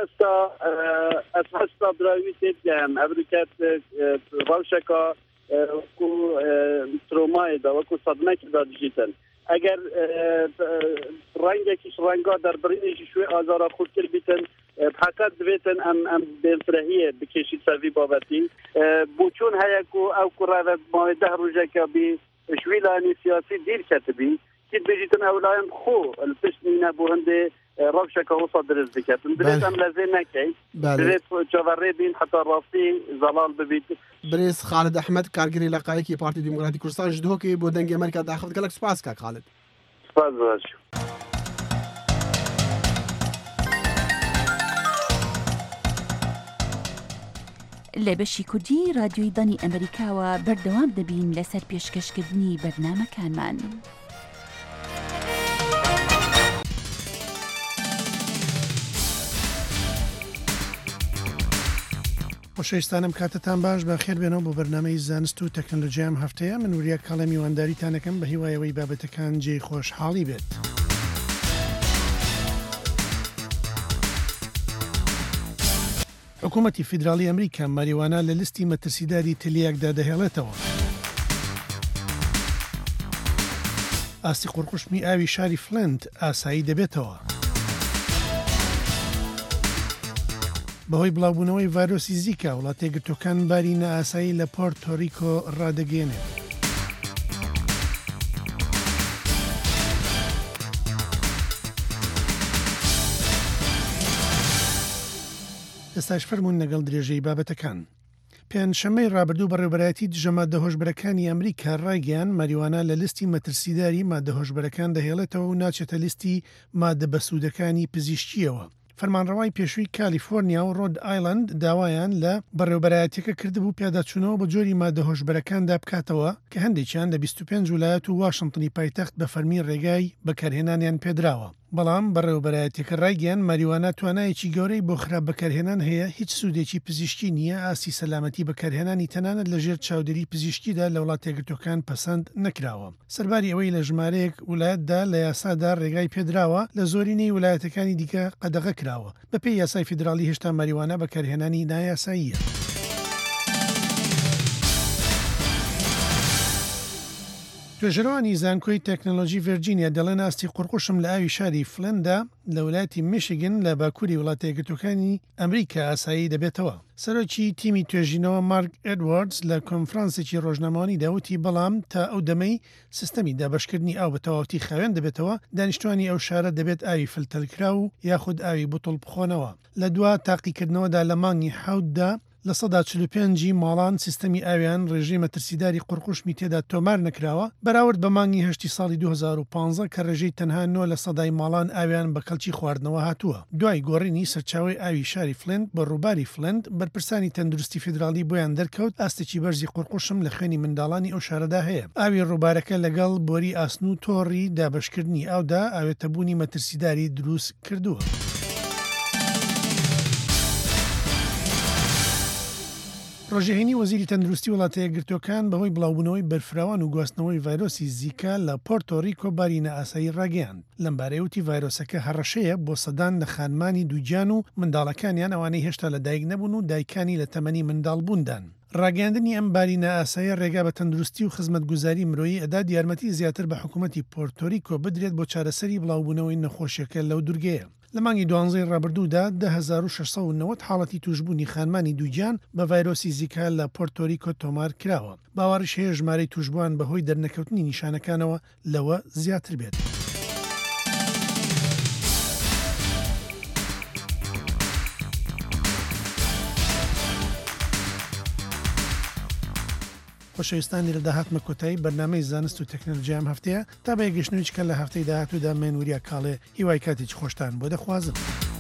هەستا براوی تێگەم ئەبرکات ڕەوشەکە وەکو ترۆمایدا وەکو سەدمەکیدا دژیتن ئەگەر ڕەنگێکیش ڕەنگا دەربڕینێکی شوێ ئازارە خودکرد بیتن حقات دەبێتن ئەم ئەم بێفرەهیە بکێشی سەروی بابەتی بۆچوون هەیە و ئەو کوڕاوە ماوەی دە ڕۆژێکە بی شوی لایەنی سیاسی دیر کەتبی کیت بێژیتن ئەو لایەن خۆ پشتینە بۆ هەندێ ڕەوشەکە وسە درست بکەتن دەبێت ئەم لەزێ نەکەی دەبێت چاوەڕێ بین حتا ڕاستی زەڵال ببیت برێز خالد ئەحمەد کارگری لەقایەکی پارتی دیموکراتی کوردستان ji Dihokê بۆ دەنگی ئەمریکا داخست gelek spas ka خالد سپاس باش لە بەشی کوردی رادیۆی دانی ئەمریکاوە بەردەوام دەبین لەسەر پێشکەشکردنی بەرنامەکانمان. خۆشەویستانم کاتتان باش بە خێر بێنەوە بۆ بەرنامەی زانست و تەکنۆلۆژیام هەفتەیە من وریە کاڵە میوانداریتانەکەم بە هیوایەوەی بابەتەکان جێی خۆشحاڵی بێت. حکوومەتی فیدرالی ئەمریکا ماریوانە لە لیستی مەترسیداری تلیاکدا دەهێڵێتەوە. ئاستی قورقشمی ئاوی شاری فلند ئاسایی دەبێتەوە. بەهۆی بڵاوبوونەوەی ڤایرۆسی زیکا وڵاتە یەکگرتووەکان باری نائاسایی لە پۆرتۆریکۆ ڕادەگەێنێت. ئێستاش فەرمونون لەگەڵ درێژەی بابەتەکان. پێنجشەمەی ڕابردوو بەڕێوەبەرایەتی دژە مادەهۆشبەرەکانی ئەمریکا ڕایگەیان ماریوانە لە لیستی مەترسیداری مادەهۆشبەرەکان دەهێڵێتەوە و ناچێتە لیستی مادە بەسوودەکانی پزیشکیەوە. فەرمانڕەوای پێشووی کالیفۆرنیا و ڕۆد ئایلند داوایان لە بەڕێوەبەرایەتەکە کردبوو پیاداچوونەوە بە جۆری مادەهۆشبەرەکاندا بکاتەوە کە هەندێکیان لە بیست و پێنج ویلایەت و واشنگتنی پایتەخت بە فەرمی ڕێگای بەکارهێنانیان پێدراوە. بەڵام بەڕێوەبەرایەتەکە ڕایگەیان ماریوانە توانایەکی گەورەی بۆ خراپ بەکارهێنان هەیە، هیچ سوودێکی پزیشکی نییە، ئاسی سەلامەتی بەکارهێنانی تەنانەت لەژێر چاودێری پزیشکیدا لە وڵاتە یەکگرتووەکان پەسەند نەکراوە. سەرباری ئەوەی لە ژمارەیەک ویلایەتدا لە یاسادا ڕێگای پێدراوە، لە زۆرینەی ویلایەتەکانی دیکە قەدەغە کراوە. بەپێی یاسای فیدرالی هێشتا ماریوانە بەکارهێنانی نایاساییە. توێژەرەوانی زانکۆی تەکنۆلۆژی ڤێرجینیا دەڵێن ئاستی قورقشم لە ئاوی شاری فلندا لە وڵاتی میشیگن لە باکووری وڵاتە یەکگرتووەکانی ئەمریکا ئاسایی دەبێتەوە. سەرۆکی تیمی توێژینەوە مارک ئێدواردز لە کۆنفرانسێکی ڕۆژنامەوانی داوتی بەڵام تا ئەو دەمەی سیستەمی دابەشکردنی ئاو بە تەواوەتی خاوێن دەبێتەوە، دانیشتوانی ئەو شارە دەبێت ئاوی فلتەرکرا و یاخود ئاوی بوتڵ بخۆنەوە. لە دوا تاقیکردنەوەدا لە مانگی حەوتدا لە سەدا چل و پێنج ماڵان سیستەمی ئاویان ڕێژەی مەترسیداری قورقشمی تێدا تۆمار نەکراوە، بەراورد بە مانگی هەشتی ساڵی دوو هەزار و پانزە کە ڕێژەی تەنها نۆ لە سەدای ماڵان ئاویان بە کەلکی خواردنەوە هاتووە. دوای گۆڕینی سەرچاوی ئاوی شاری فلند بە ڕووباری فلند، بەرپرسانی تەندروستی فیدرالی بۆیان دەرکەوت ئاستێکی بەرزی قورقشم لە خوێنی منداڵانی ئەو شارەدا هەیە. ئاوی ڕووبارەکە لەگەڵ بۆری ئاسن و تۆڕی دابشکردنی ئاودا ئاوێتەبوونی مەترسیداری دروست کردووە. ڕۆژەهێنی وەزیری تەندروستی وڵاتە یەکگرتووەکان بەهۆی بڵاوبوونەوەی بەرفراوان و گواستنەوەی ڤایرۆسی زیکا لە پۆرتۆریکۆ باری نائاسایی ڕاگەیاند. لەم بارەیەوتی ڤایرۆسەکە هەڕەشەیە بۆ سەدان لە خانمانی دووجان و منداڵەکانیان ئەوانەی هێشتا لە دایک نەبوون و دایکانی لە تەمەنی منداڵبووندان. ڕاگەاندنی ئەم باری نائاساییە ڕێگا بە تەندروستی و خزمەتگوزاری مرۆیی ئەدات یارمەتی زیاتر بە حکوومەتی پۆرتۆریکۆ بدرێت بۆ چارەسەری بڵاوبوونەوەی نەخۆشیەکە لەو دوورگەیە. لە مانگی دوانزەی ڕابردوودا ده هەزار و شەش سەد و نەوەت حاڵەتی توشبوونی خانمانی دووجان بە ڤایرۆسی زیکا لە پۆرتۆریکۆ تۆمار کراوە. باوەڕش هەیە ژمارەی توشبووان بەهۆی دەرنەکەوتنی نیشانەکانەوە لەوە زیاتر بێت. خۆشەویستانی لە داهاتمە کۆتایی بەرنامەی زانست و تەکنۆلۆژیام هەفتەیە تا بە یەگەشتنەوەیچکە لە هەفتەی داهاتوودا مێنوریە کاڵێ هیوای کاتێکی خۆشتان بۆ دەخوازم.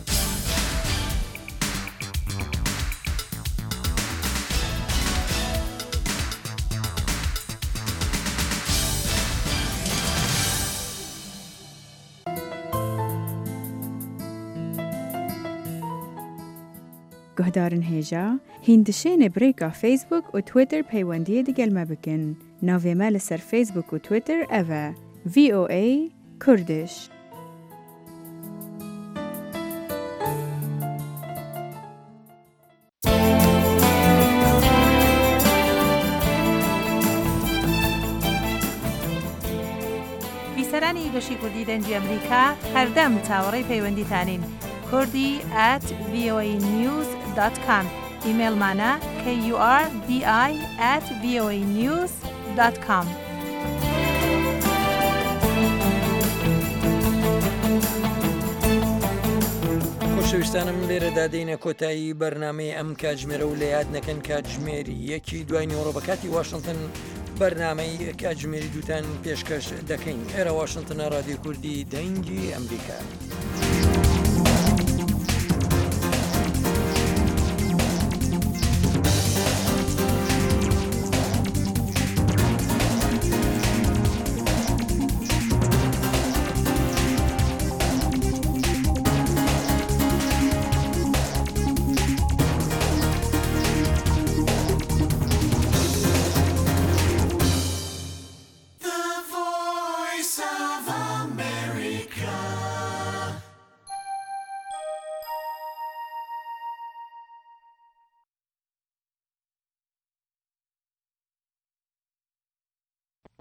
گهدارن هێژا هیندشێنێ برێکا فیسبوک و تویتر پەیوەندیە دەگەلمە بکن. ناوێمە لەسەر فیسبوک و تویتر ئەڤە ڤی ئۆ ئەی کوردش. بیسەرانی بەشی کوردی دەنجی ئەمریکا هەردەم چاوەڕێی پەیوەندیتانین. کوردی ئەت ڤی ئۆ ئەی نیوز دات کام ئیمێلمانە کە یو ئار دی ئای ئەت ڤی ئۆ ئەی نیوز دات کام. خۆشەویستانم لێرە دادەینە کۆتایی بەرنمەی ئەم کاتژمێرە و لە یاد نەکەن کاتژمێری یەکی دوای نیوەڕۆ بە کاتی واشنگتن بەرنمەی کاتژمێری دووتان پێشکەش دەکەین. ئێرە واشنگتنە ڕادیۆ کوردی دەنگی ئەمریکا.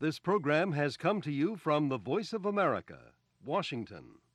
This program has come to you from the Voice of America, Washington.